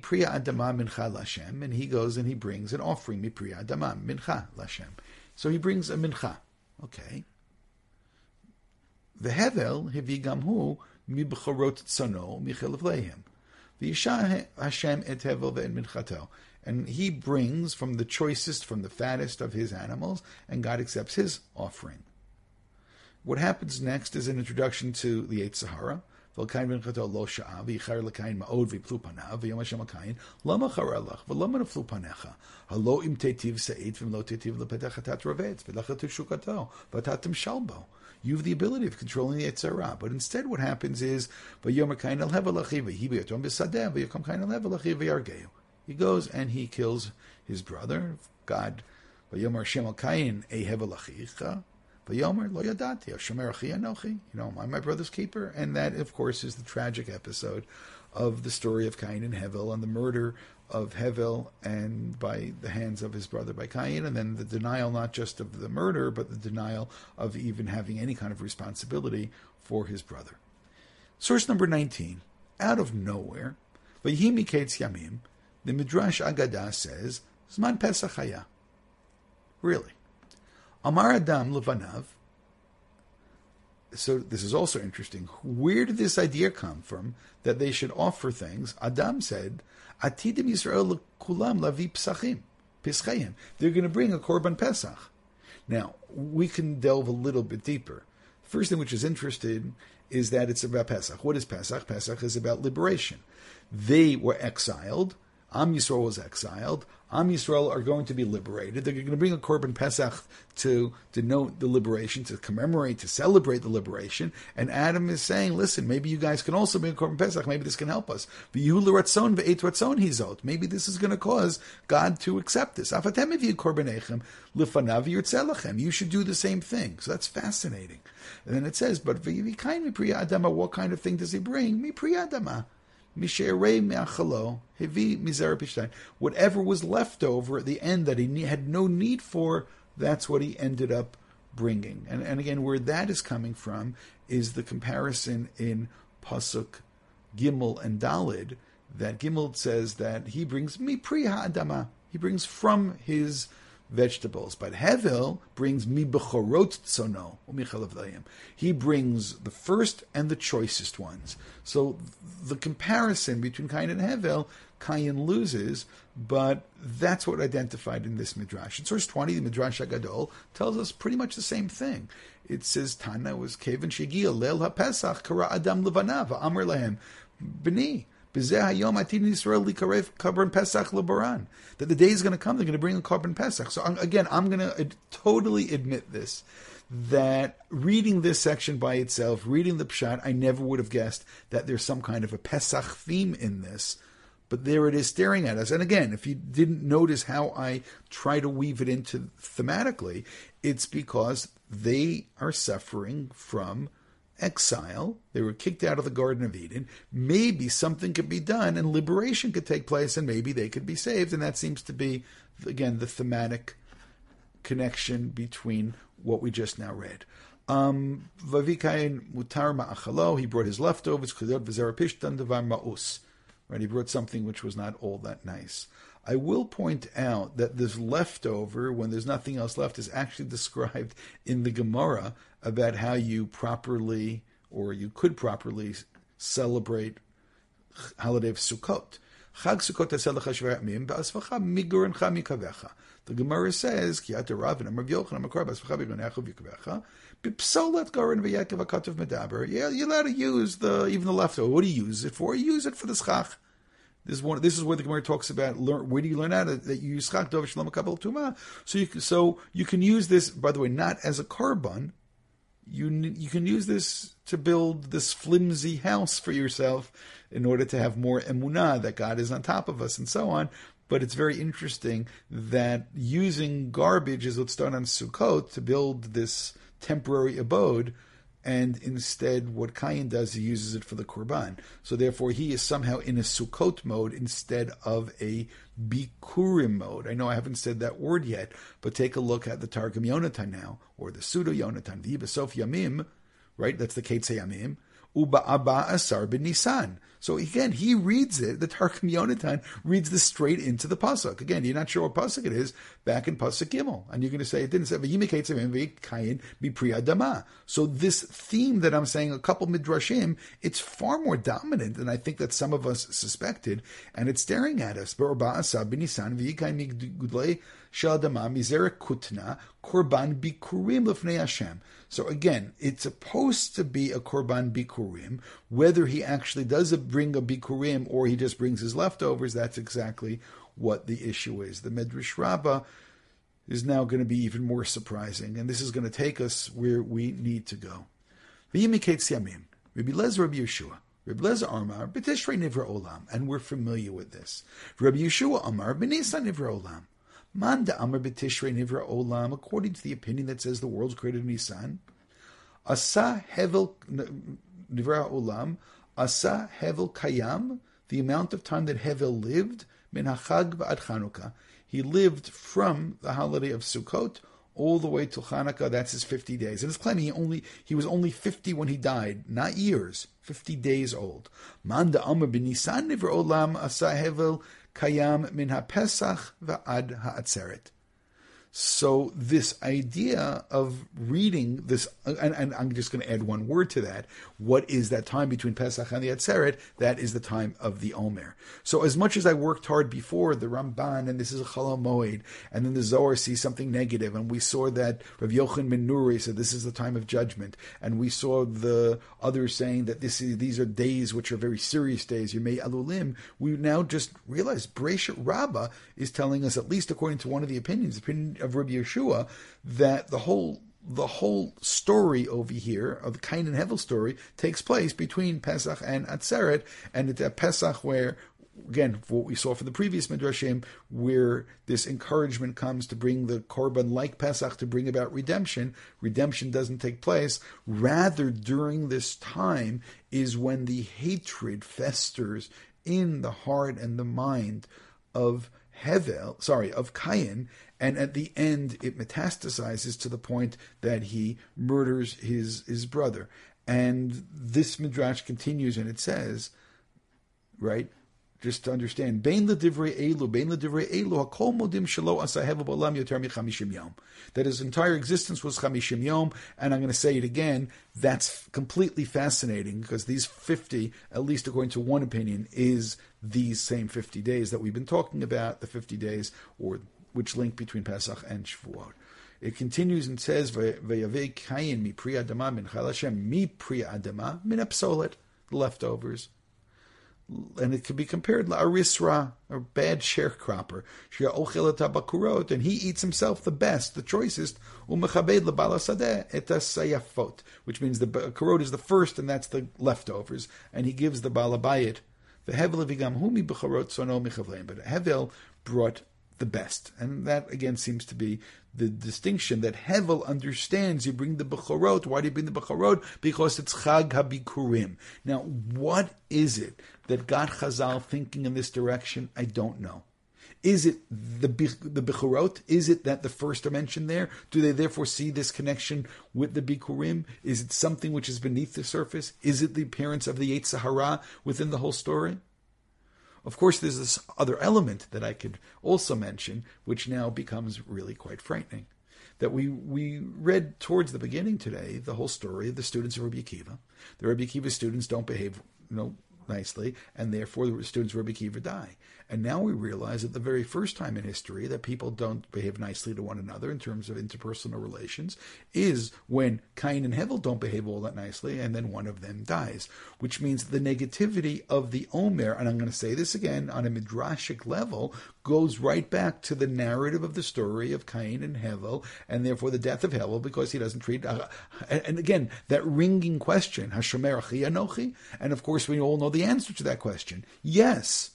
Speaker 1: he goes and he brings an offering, mipriya adama, mincha lashem. So he brings a mincha. Okay. The Hevel hevi gamhu mibchorot tzano michelav lehem. V'yisha Hashem et Hevel ve'en minchato. And he brings from the choicest, from the fattest of his animals, and God accepts his offering. What happens next is an introduction to the Yetzer Hara. V'lkain minchato lo sha'a v'yichar l'kain ma'od v'yiplu panav v'yom Hashem l'kain lama charalach v'lama neflu panecha halo im tetiv sa'it v'lo tetiv l'petach hatat rovetz v'lachatu shukato v'tatim shalbo. You have the ability of controlling the Yetzer Hara, but instead what happens is v'yom kain al hevel achiv v'hi b'yotom v'sadeh v'yokom kain al hevel achiv v'yargeu. He goes and he kills his brother. God, v'yomer Hashem al kain e hevel achicha. V'yomer lo yadati hashomer achi anochi. I'm my brother's keeper. And that, of course, is the tragic episode of the story of Cain and Hevel, and the murder of Hevel and by the hands of his brother by Cain, and then the denial not just of the murder, but the denial of even having any kind of responsibility for his brother. Source number 19. Out of nowhere, V'yihi miketz yamim, the Midrash Agadah says, Zman Pesach haya. Really? Amar Adam Levanav. So this is also interesting. Where did this idea come from that they should offer things? Adam said, Atidim Yisrael kulam lavi psachim, pischayim. They're going to bring a korban Pesach. Now, we can delve a little bit deeper. The first thing which is interesting is that it's about Pesach. What is Pesach? Pesach is about liberation. They were exiled. Am Yisrael was exiled. Am Yisrael are going to be liberated. They're going to bring a Korban Pesach to denote the liberation, to commemorate, to celebrate the liberation. And Adam is saying, listen, maybe you guys can also bring a Korban Pesach. Maybe this can help us. Maybe this is going to cause God to accept this. You should do the same thing. So that's fascinating. And then it says, but what kind of thing does he bring? Mi priya adama. Whatever was left over at the end that he had no need for, that's what he ended up bringing. And again, where that is coming from is the comparison in Pasuk Gimel and Dalid, that Gimel says that he brings mi pri ha'adama, he brings from his vegetables, but Hevel brings mi bechorot tzono u'michalavdayim. He brings the first and the choicest ones. So the comparison between Cain and Hevel, Cain loses, but that's what identified in this midrash. In source 20, the Midrash Hagadol tells us pretty much the same thing. It says Tana was Kevin Shegia Leil HaPesach Kara Adam Levanav Amr Lahem B'ni. That the day is going to come, they're going to bring a Korban Pesach. So again, I'm going to totally admit this, that reading this section by itself, reading the Pshat, I never would have guessed that there's some kind of a Pesach theme in this. But there it is staring at us. And again, if you didn't notice how I try to weave it into thematically, it's because they are suffering from exile. They were kicked out of the Garden of Eden. Maybe something could be done and liberation could take place and maybe they could be saved. And that seems to be, again, the thematic connection between what we just now read. Vavikain mutar ma'achalo, he brought his leftovers, right? He brought something which was not all that nice. I will point out that this leftover, when there's nothing else left, is actually described in the Gemara about how you properly, or you could properly, celebrate holiday of Sukkot. Chag Sukkot aselecha shva'amim ba'asvacha migurencha mikavecha. The Gemara says, Kiyat Rav and Rav Yochanan Makar ba'asvacha b'gnecha v'yikavecha b'psolet garin v'yakev ha'katav medaber. Yeah, you're allowed to use even the leftover. What do you use it for? You use it for the schach. This is where the Gemara talks about where do you learn out that you use schach dov shalom kabel tuma. So you can use this, by the way, not as a korban. You can use this to build this flimsy house for yourself in order to have more emunah that God is on top of us and so on. But it's very interesting that using garbage is what's done on Sukkot to build this temporary abode. And instead, what Cain does, he uses it for the Korban. So therefore, he is somehow in a Sukkot mode instead of a Bikurim mode. I know I haven't said that word yet, but take a look at the Targum Yonatan now, or the Pseudo Yonatan, the Yibasof Yamim, right? That's the Ketzei Yamim. Uba Abba Asar ben Nisan. So again, he reads it. The Targum Yonatan reads this straight into the pasuk. Again, you're not sure what pasuk it is. Back in pasuk Gimel, and you're going to say it didn't say Kayin be Priya Dama. So this theme that I'm saying, a couple midrashim, it's far more dominant than I think that some of us suspected, and it's staring at us. So again, it's supposed to be a korban bikurim. Whether he actually does bring a bikurim or he just brings his leftovers, that's exactly what the issue is. The Medrash Rabbah is now going to be even more surprising, and this is going to take us where we need to go. Rabbi Lezer, Rabbi Yeshua. Rabbi Lezer Amar, B'tishrei Nivra Olam, and we're familiar with this. Rabbi Yeshua Amar, B'nisan Nivra Olam. Manda Amar B'tishrei Nivra Olam, according to the opinion that says the world's created in Nisan. Asa Hevel Nivra Olam, Asa Hevel Kayam, the amount of time that Hevel lived, Min HaChag B'ad Chanukah. He lived from the holiday of Sukkot all the way to Hanukkah. That's his 50 days. And it's claiming he was only 50 when he died, not years, 50 days old. Manda Amar B'Nisan Nivra Olam, Asa Hevel Kayam Min HaPesach V'ad HaAtzeret. So this idea of reading this, and I'm just going to add one word to that. What is that time between Pesach and the Atzeret? That is the time of the Omer. So as much as I worked hard before, the Ramban, and this is a Chol HaMoed, and then the Zohar sees something negative, and we saw that Rav Yochanan ben Nuri said this is the time of judgment, and we saw the others saying that these are days which are very serious days, Yemei Alulim. We now just realize Bereishit Rabbah is telling us, at least according to one of the opinions, the opinion of Rabbi Yeshua, that the whole story over here, of the Cain and Hevel story, takes place between Pesach and Atzeret, and it's at Pesach where, again, what we saw from the previous Midrashim, where this encouragement comes to bring the Korban like Pesach to bring about redemption. Redemption doesn't take place. Rather, during this time is when the hatred festers in the heart and the mind of Cain, and at the end it metastasizes to the point that he murders his brother. And this midrash continues, and it says, right, just to understand, Bein l'divrei elu, hakol modim shelo asa hevel b'olam yoter mi-chamishim yom. That his entire existence was chamishim yom, and I'm going to say it again, that's completely fascinating, because these 50, at least according to one opinion, is these same 50 days that we've been talking about, the 50 days, or which link between Pesach and Shavuot. It continues and says, Vayavei Kayin mi pri adama min chal Hashem mi pri adama min apsolet, the leftovers. And it could be compared to Arisra, a bad sharecropper. Shia ochel et habakurot, and he eats himself the best, the choicest. Umechabed lebal hasadeh et hasayafot, which means the bakurot is the first, and that's the leftovers. And he gives the balabayit. The Hevel vigam humi b'charot sono michavlein, but Hevel brought the best. And that, again, seems to be the distinction that Hevel understands. You bring the Bechorot. Why do you bring the Bechorot? Because it's Chag HaBikurim. Now, what is it that got Chazal thinking in this direction? I don't know. Is it the Bechorot? Is it that the first are mentioned there? Do they therefore see this connection with the Bikurim? Is it something which is beneath the surface? Is it the appearance of the Yetzer Hara within the whole story? Of course, there's this other element that I could also mention, which now becomes really quite frightening. That we read towards the beginning today the whole story of the students of Rabbi Akiva. The Rabbi Akiva students don't behave, nicely, and therefore the students of Rabbi Akiva die. And now we realize that the very first time in history that people don't behave nicely to one another in terms of interpersonal relations is when Cain and Hevel don't behave all that nicely, and then one of them dies. Which means the negativity of the Omer, and I'm going to say this again on a midrashic level, goes right back to the narrative of the story of Cain and Hevel, and therefore the death of Hevel, because he doesn't treat... and again, that ringing question, Hashomer achi anochi? And of course we all know the answer to that question. Yes,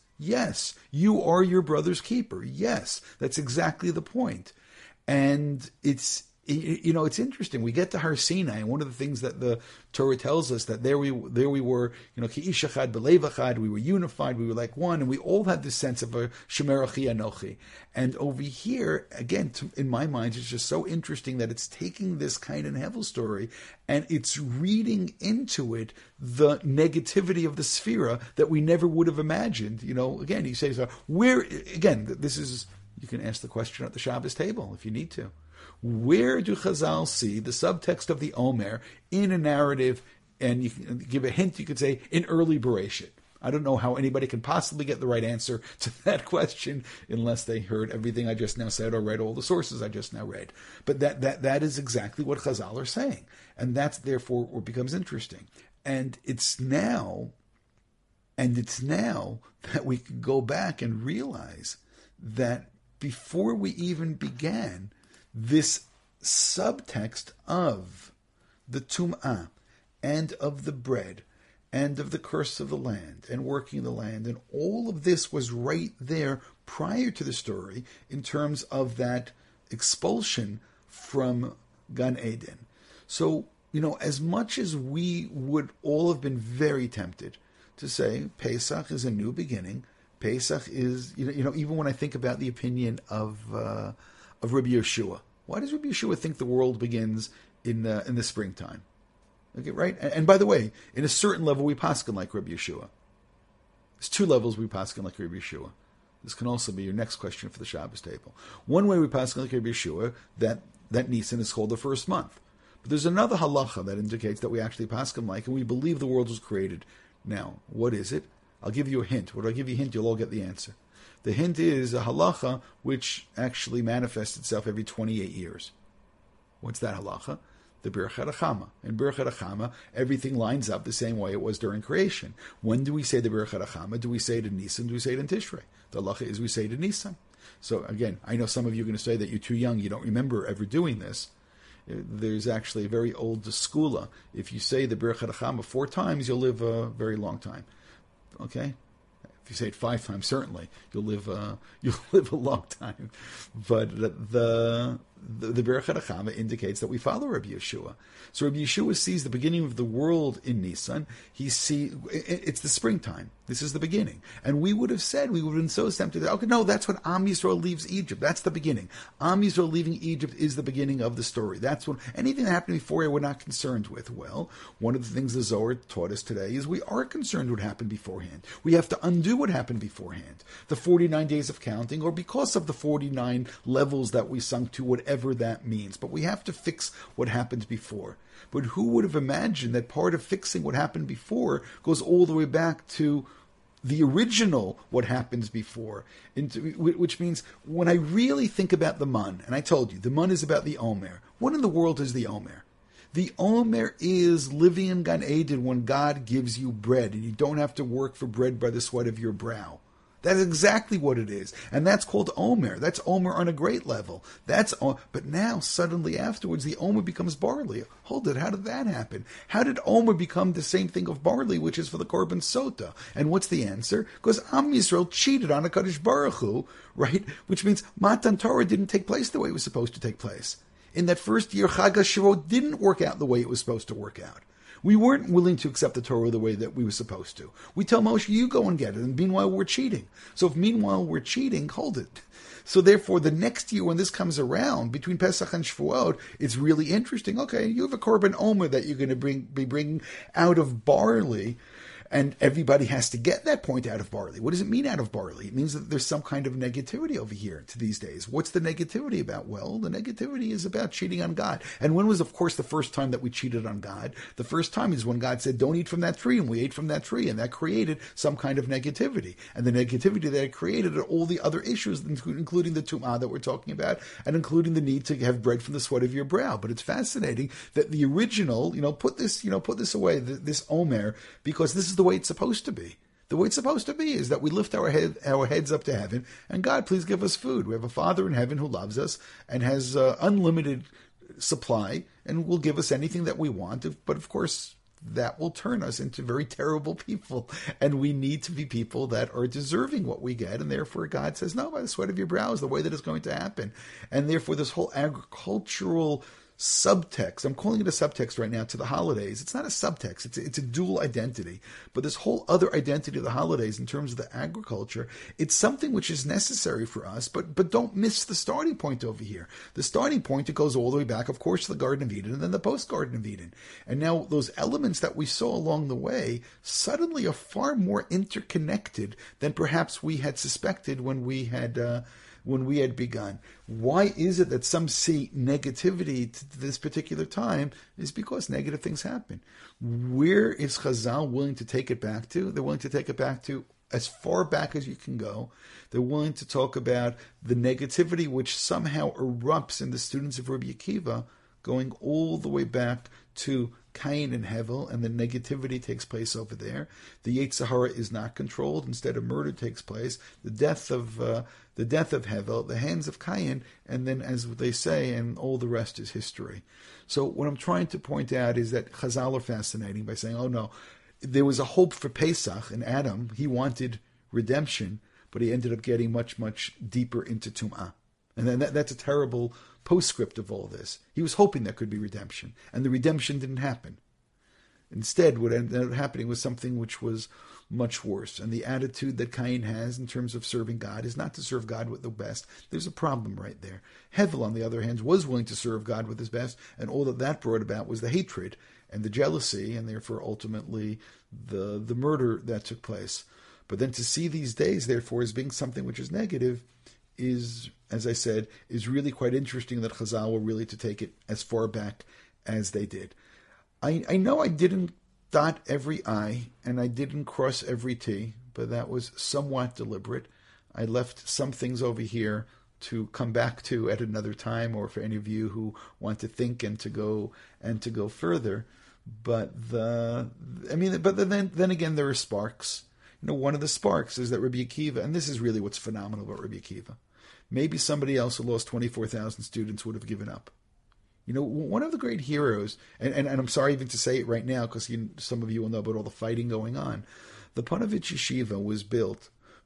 Speaker 1: you are your brother's keeper. Yes, that's exactly the point. And it's interesting. We get to Har Sinai, and one of the things that the Torah tells us, that there we were, ki ish echad b'lev echad, we were unified, we were like one, and we all had this sense of a Shomer achi anochi. And over here, again, in my mind, it's just so interesting that it's taking this Cain and Hevel story, and it's reading into it the negativity of the Sphira that we never would have imagined. Again, he says, this is, you can ask the question at the Shabbos table if you need to. Where do Chazal see the subtext of the Omer in a narrative? And you can give a hint, you could say, in early Bereishit. I don't know how anybody can possibly get the right answer to that question unless they heard everything I just now said or read all the sources I just now read. But that is exactly what Chazal are saying. And that's therefore what becomes interesting. And it's now that we can go back and realize that before we even began, this subtext of the Tum'ah and of the bread and of the curse of the land and working the land, and all of this was right there prior to the story in terms of that expulsion from Gan Eden. So, as much as we would all have been very tempted to say Pesach is a new beginning, Pesach is, even when I think about the opinion of Rabbi Yeshua. Why does Rabbi Yeshua think the world begins in the springtime? Okay, right? And by the way, in a certain level, we paskin like Rabbi Yeshua. There's two levels we paskin like Rabbi Yeshua. This can also be your next question for the Shabbos table. One way we pass like Rabbi Yeshua that Nisan is called the first month. But there's another halacha that indicates that we actually pass him like, and we believe the world was created. Now, what is it? I'll give you a hint. When I give you a hint, you'll all get the answer. The hint is a halacha which actually manifests itself every 28 years. What's that halacha? The Birchat Achama. In Birchat Achama, everything lines up the same way it was during creation. When do we say the Birchat Achama? Do we say it in Nisan? Do we say it in Tishrei? The halacha is we say it in Nisan. So again, I know some of you are going to say that you're too young, you don't remember ever doing this. There's actually a very old skula. If you say the Birchat Achama 4 times, you'll live a very long time. Okay? If you say it 5 times, certainly you'll live a long time. But the Birchat Achama indicates that we follow Rabbi Yeshua. So Rabbi Yeshua sees the beginning of the world in Nisan. It's the springtime. This is the beginning. And we would have been so tempted, okay, no, that's when Am Yisrael leaves Egypt. That's the beginning. Am Yisrael leaving Egypt is the beginning of the story. That's when anything that happened before we're not concerned with. Well, one of the things the Zohar taught us today is we are concerned with what happened beforehand. We have to undo what happened beforehand. The 49 days of counting, or because of the 49 levels that we sunk to, whatever that means. But we have to fix what happened before. But who would have imagined that part of fixing what happened before goes all the way back to the original what happens before, which means when I really think about the Mun, and I told you, the Mun is about the Omer. What in the world is the Omer? The Omer is living in Gan Eden when God gives you bread, and you don't have to work for bread by the sweat of your brow. That's exactly what it is. And that's called Omer. That's Omer on a great level. But now, suddenly afterwards, the Omer becomes barley. Hold it, how did that happen? How did Omer become the same thing of barley, which is for the Korban Sota? And what's the answer? Because Am Yisrael cheated on HaKadosh Baruch Hu, right? Which means Matan Torah didn't take place the way it was supposed to take place. In that first year, Chag HaShavuot didn't work out the way it was supposed to work out. We weren't willing to accept the Torah the way that we were supposed to. We tell Moshe, you go and get it, and meanwhile we're cheating. So if meanwhile we're cheating, hold it. So therefore, the next year when this comes around, between Pesach and Shavuot, it's really interesting. Okay, you have a Korban Omer that you're going to be bringing out of barley, and everybody has to get that point out of barley. What does it mean out of barley? It means that there's some kind of negativity over here to these days. What's the negativity about? Well, the negativity is about cheating on God. And when was, of course, the first time that we cheated on God? The first time is when God said, don't eat from that tree, and we ate from that tree, and that created some kind of negativity. And the negativity that it created are all the other issues, including the tum'ah that we're talking about, and including the need to have bread from the sweat of your brow. But it's fascinating that the original, put this away, this Omer, because this is the way it's supposed to be. The way it's supposed to be is that we lift our heads up to heaven, and God, please give us food. We have a Father in heaven who loves us and has unlimited supply and will give us anything that we want. But of course, that will turn us into very terrible people. And we need to be people that are deserving what we get. And therefore, God says, no, by the sweat of your brow is the way that it's going to happen. And therefore, this whole agricultural subtext, I'm calling it a subtext right now, to the holidays. It's not a subtext, it's a dual identity. But this whole other identity of the holidays in terms of the agriculture, it's something which is necessary for us, but don't miss the starting point over here. The starting point, it goes all the way back, of course, to the Garden of Eden and then the post-Garden of Eden. And now those elements that we saw along the way suddenly are far more interconnected than perhaps we had suspected when we had begun. Why is it that some see negativity to this particular time? Is because negative things happen. Where is Chazal willing to take it back to? They're willing to take it back to as far back as you can go. They're willing to talk about the negativity which somehow erupts in the students of Rabbi Akiva, going all the way back to Cain and Hevel, and the negativity takes place over there. The Yetzer Hara is not controlled; instead, a murder takes place. The death of Hevel, the hands of Cain, and then, as they say, and all the rest is history. So, what I'm trying to point out is that Chazal are fascinating by saying, "Oh no, there was a hope for Pesach in Adam. He wanted redemption, but he ended up getting much, much deeper into Tum'ah." And then that's a terrible postscript of all this. He was hoping there could be redemption, and the redemption didn't happen. Instead, what ended up happening was something which was much worse. And the attitude that Cain has in terms of serving God is not to serve God with the best. There's a problem right there. Hevel, on the other hand, was willing to serve God with his best, and all that brought about was the hatred and the jealousy, and therefore ultimately the murder that took place. But then to see these days, therefore, as being something which is negative is, as I said, is really quite interesting that Chazal were really to take it as far back as they did. I know I didn't dot every I and I didn't cross every T, but that was somewhat deliberate. I left some things over here to come back to at another time, or for any of you who want to think and to go further. But then again, there are sparks. One of the sparks is that Rabbi Akiva, and this is really what's phenomenal about Rabbi Akiva. Maybe somebody else who lost 24,000 students would have given up. One of the great heroes, and I'm sorry even to say it right now because some of you will know about all the fighting going on. The Panovich Yeshiva was built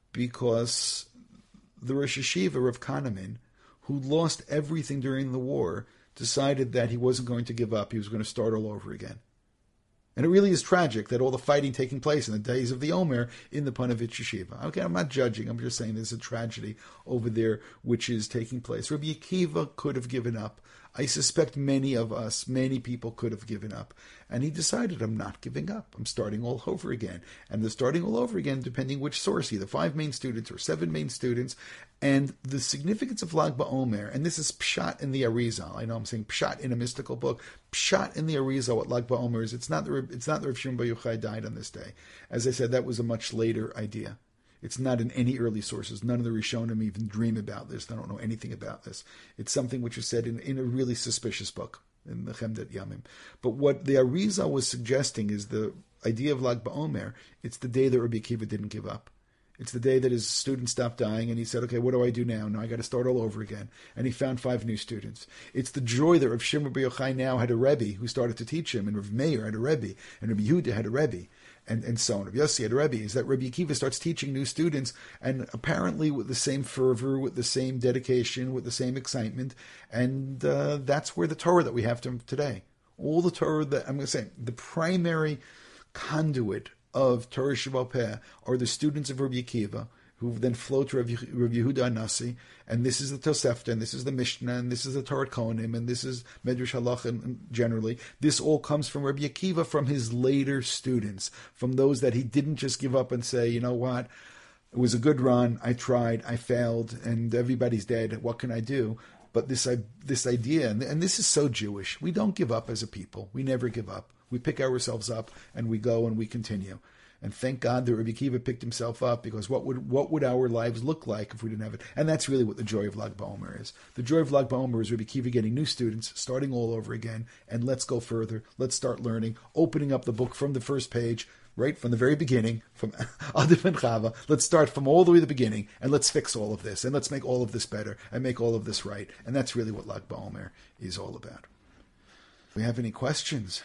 Speaker 1: because the Rosh Yeshiva, Rav Kahneman, who lost everything during the war, decided that he wasn't going to give up. He was going to start all over again. And it really is tragic that all the fighting taking place in the days of the Omer in the Panovich Yeshiva. Okay, I'm not judging. I'm just saying there's a tragedy over there which is taking place. Rabbi Akiva could have given up. I suspect many people could have given up. And he decided, I'm not giving up. I'm starting all over again. And the starting all over again, depending which source, either 5 main students or 7 main students. And the significance of Lag BaOmer, and this is Pshat in the Arizal. I know I'm saying Pshat in a mystical book. Pshat in the Arizal, what Lag BaOmer is. It's not the Rav Shimon Bar Yochai died on this day. As I said, that was a much later idea. It's not in any early sources. None of the Rishonim even dream about this. They don't know anything about this. It's something which is said in a really suspicious book, in the Chemdet Yamim. But what the Arizal was suggesting is the idea of Lag BaOmer. It's the day that Rabbi Akiva didn't give up. It's the day that his students stopped dying, and he said, okay, what do I do now? Now I got to start all over again. And he found 5 new students. It's the joy that Rav Shimon Bar Yochai now had a Rebbe who started to teach him, and Rav Meir had a Rebbe, and Rabbi Yehuda had a Rebbe. And so on. Rav Yossi had a Rebbe, is that Rabbi Akiva starts teaching new students, and apparently with the same fervor, with the same dedication, with the same excitement, and that's where the Torah that we have today. All the Torah that, I'm going to say, the primary conduit of Torah Sheba'al Peh are the students of Rabbi Akiva, who then flow to Rav Yehuda Anasi, and this is the Tosefta, and this is the Mishnah, and this is the Torah Kohanim, and this is Medrash Halacha, and generally, this all comes from Rabbi Akiva, from his later students, from those that he didn't just give up and say, you know what, it was a good run, I tried, I failed, and everybody's dead, what can I do? But this idea, and this is so Jewish, we don't give up as a people, we never give up. We pick ourselves up, and we go, and we continue. And thank God that Rabbi Akiva picked himself up, because what would our lives look like if we didn't have it? And that's really what the joy of Lag BaOmer is. The joy of Lag BaOmer is Rabbi Akiva getting new students, starting all over again, and let's go further. Let's start learning, opening up the book from the first page, right from the very beginning, from Adam and Chava. Let's start from all the way to the beginning, and let's fix all of this, and let's make all of this better, and make all of this right. And that's really what Lag BaOmer is all about. If we have any questions?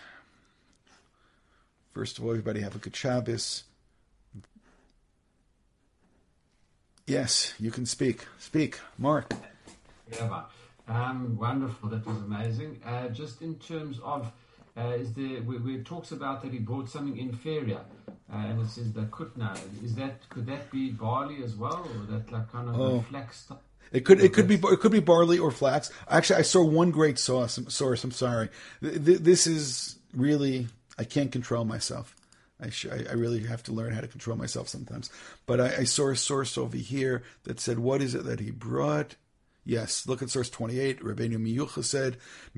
Speaker 1: First of all, everybody have a good Shabbos. Yes, you can speak. Speak, Mark.
Speaker 2: Yeah, wonderful. That was amazing. Just in terms of, where it talks about that he brought something inferior, and it says the kutna. Could that be barley as well, or that like kind of a flax?
Speaker 1: It could be barley or flax. Actually, I saw one great source. I'm sorry. This is really, I can't control myself. I really have to learn how to control myself sometimes. But I saw a source over here that said, what is it that he brought? Yes, look at source 28. Rabbeinu Miyucha said,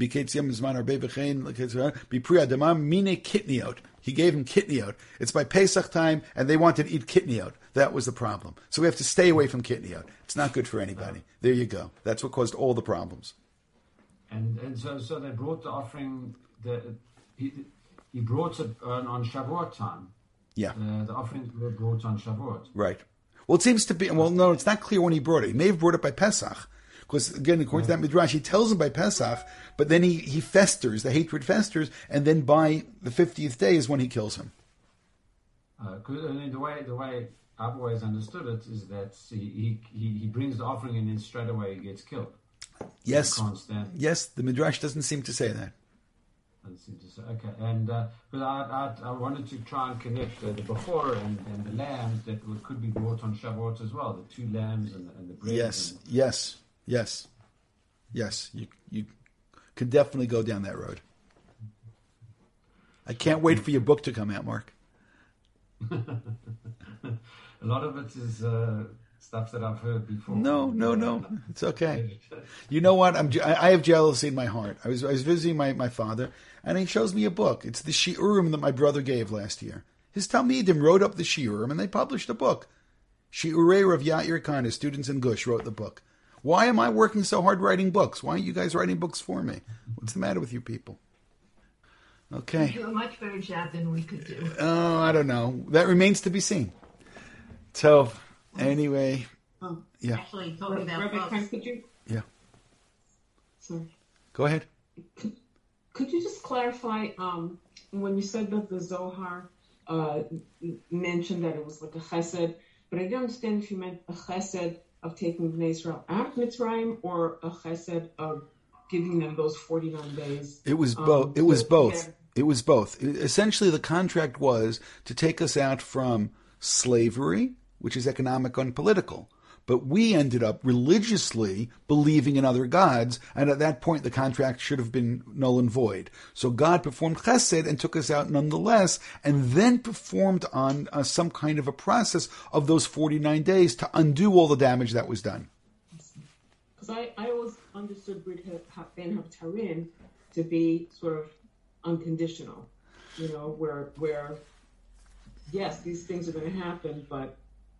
Speaker 1: he gave him kitniot. It's by Pesach time, and they wanted to eat kitniot. That was the problem. So we have to stay away from kitniot. It's not good for anybody. There you go. That's what caused all the problems.
Speaker 2: And so they brought the offering, he brought it on Shavuot time.
Speaker 1: Yeah.
Speaker 2: The offerings were brought on Shavuot.
Speaker 1: Right. Well, it seems to be, well, no, it's not clear when he brought it. He may have brought it by Pesach. Because, again, according to that Midrash, he tells him by Pesach, but then he festers, the hatred festers, and then by the 50th day is when he kills him.
Speaker 2: The way I've always understood it is that he brings the offering and then straight away he gets killed.
Speaker 1: Yes. Yes, the Midrash doesn't seem to say that.
Speaker 2: Okay, and but I wanted to try and connect the before and the lambs that could be brought on Shavuot as well, the 2 lambs and the bread.
Speaker 1: Yes. You can definitely go down that road. I can't wait for your book to come out, Mark.
Speaker 2: A lot of it is stuff that I've heard before.
Speaker 1: No. It's okay. You know what? I have jealousy in my heart. I was visiting my father, and he shows me a book. It's the Shiurim that my brother gave last year. His Talmidim wrote up the Shiurim, and they published a book. Shiurei Rav Yair Kahn, his students in Gush, wrote the book. Why am I working so hard writing books? Why aren't you guys writing books for me? What's the matter with you people? Okay.
Speaker 3: You do a much better job than we could do.
Speaker 1: Oh, I don't know. That remains to be seen. So, anyway, yeah.
Speaker 3: Actually, talking about
Speaker 4: Rabbi
Speaker 3: books.
Speaker 4: Khan, could you?
Speaker 1: Yeah.
Speaker 4: Sorry.
Speaker 1: Go ahead.
Speaker 4: Could you just clarify when you said that the Zohar mentioned that it was like a chesed, but I didn't understand if you meant a chesed of taking Bnei Israel out of Mitzrayim or a chesed of giving them those 49 days.
Speaker 1: It was both. It was both. It was both. Essentially, the contract was to take us out from slavery, which is economic and political. But we ended up religiously believing in other gods, and at that point the contract should have been null and void. So God performed chesed and took us out nonetheless, and then performed on some kind of a process of those 49 days to undo all the damage that was done.
Speaker 4: Because I always understood Brit Ben Habtarim to be sort of unconditional, where yes, these things are going to happen, but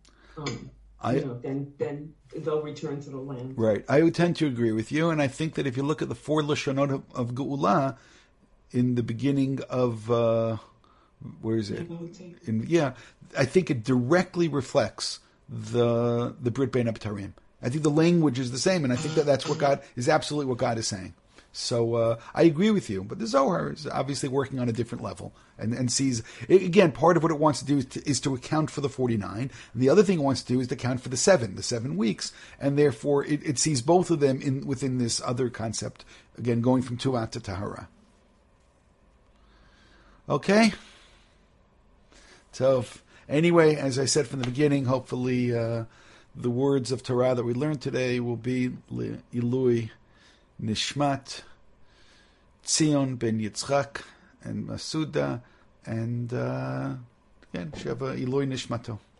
Speaker 4: then they'll return to the land.
Speaker 1: Right. I would tend to agree with you, and I think that if you look at the four Lashonot of Geula, in the beginning of, where is it? I think it directly reflects the Brit Bein Habtarim. I think the language is the same, and I think that's what God is absolutely what God is saying. So I agree with you, but the Zohar is obviously working on a different level and sees, again, part of what it wants to do is to account for the 49. And the other thing it wants to do is to account for the 7 weeks, and therefore it sees both of them within this other concept, again, going from Tu'at to Tahara. Okay? So anyway, as I said from the beginning, hopefully the words of Torah that we learned today will be Ilui Nishmat Tzion ben Yitzchak and Masuda, and again, Sheva Ilui Nishmato.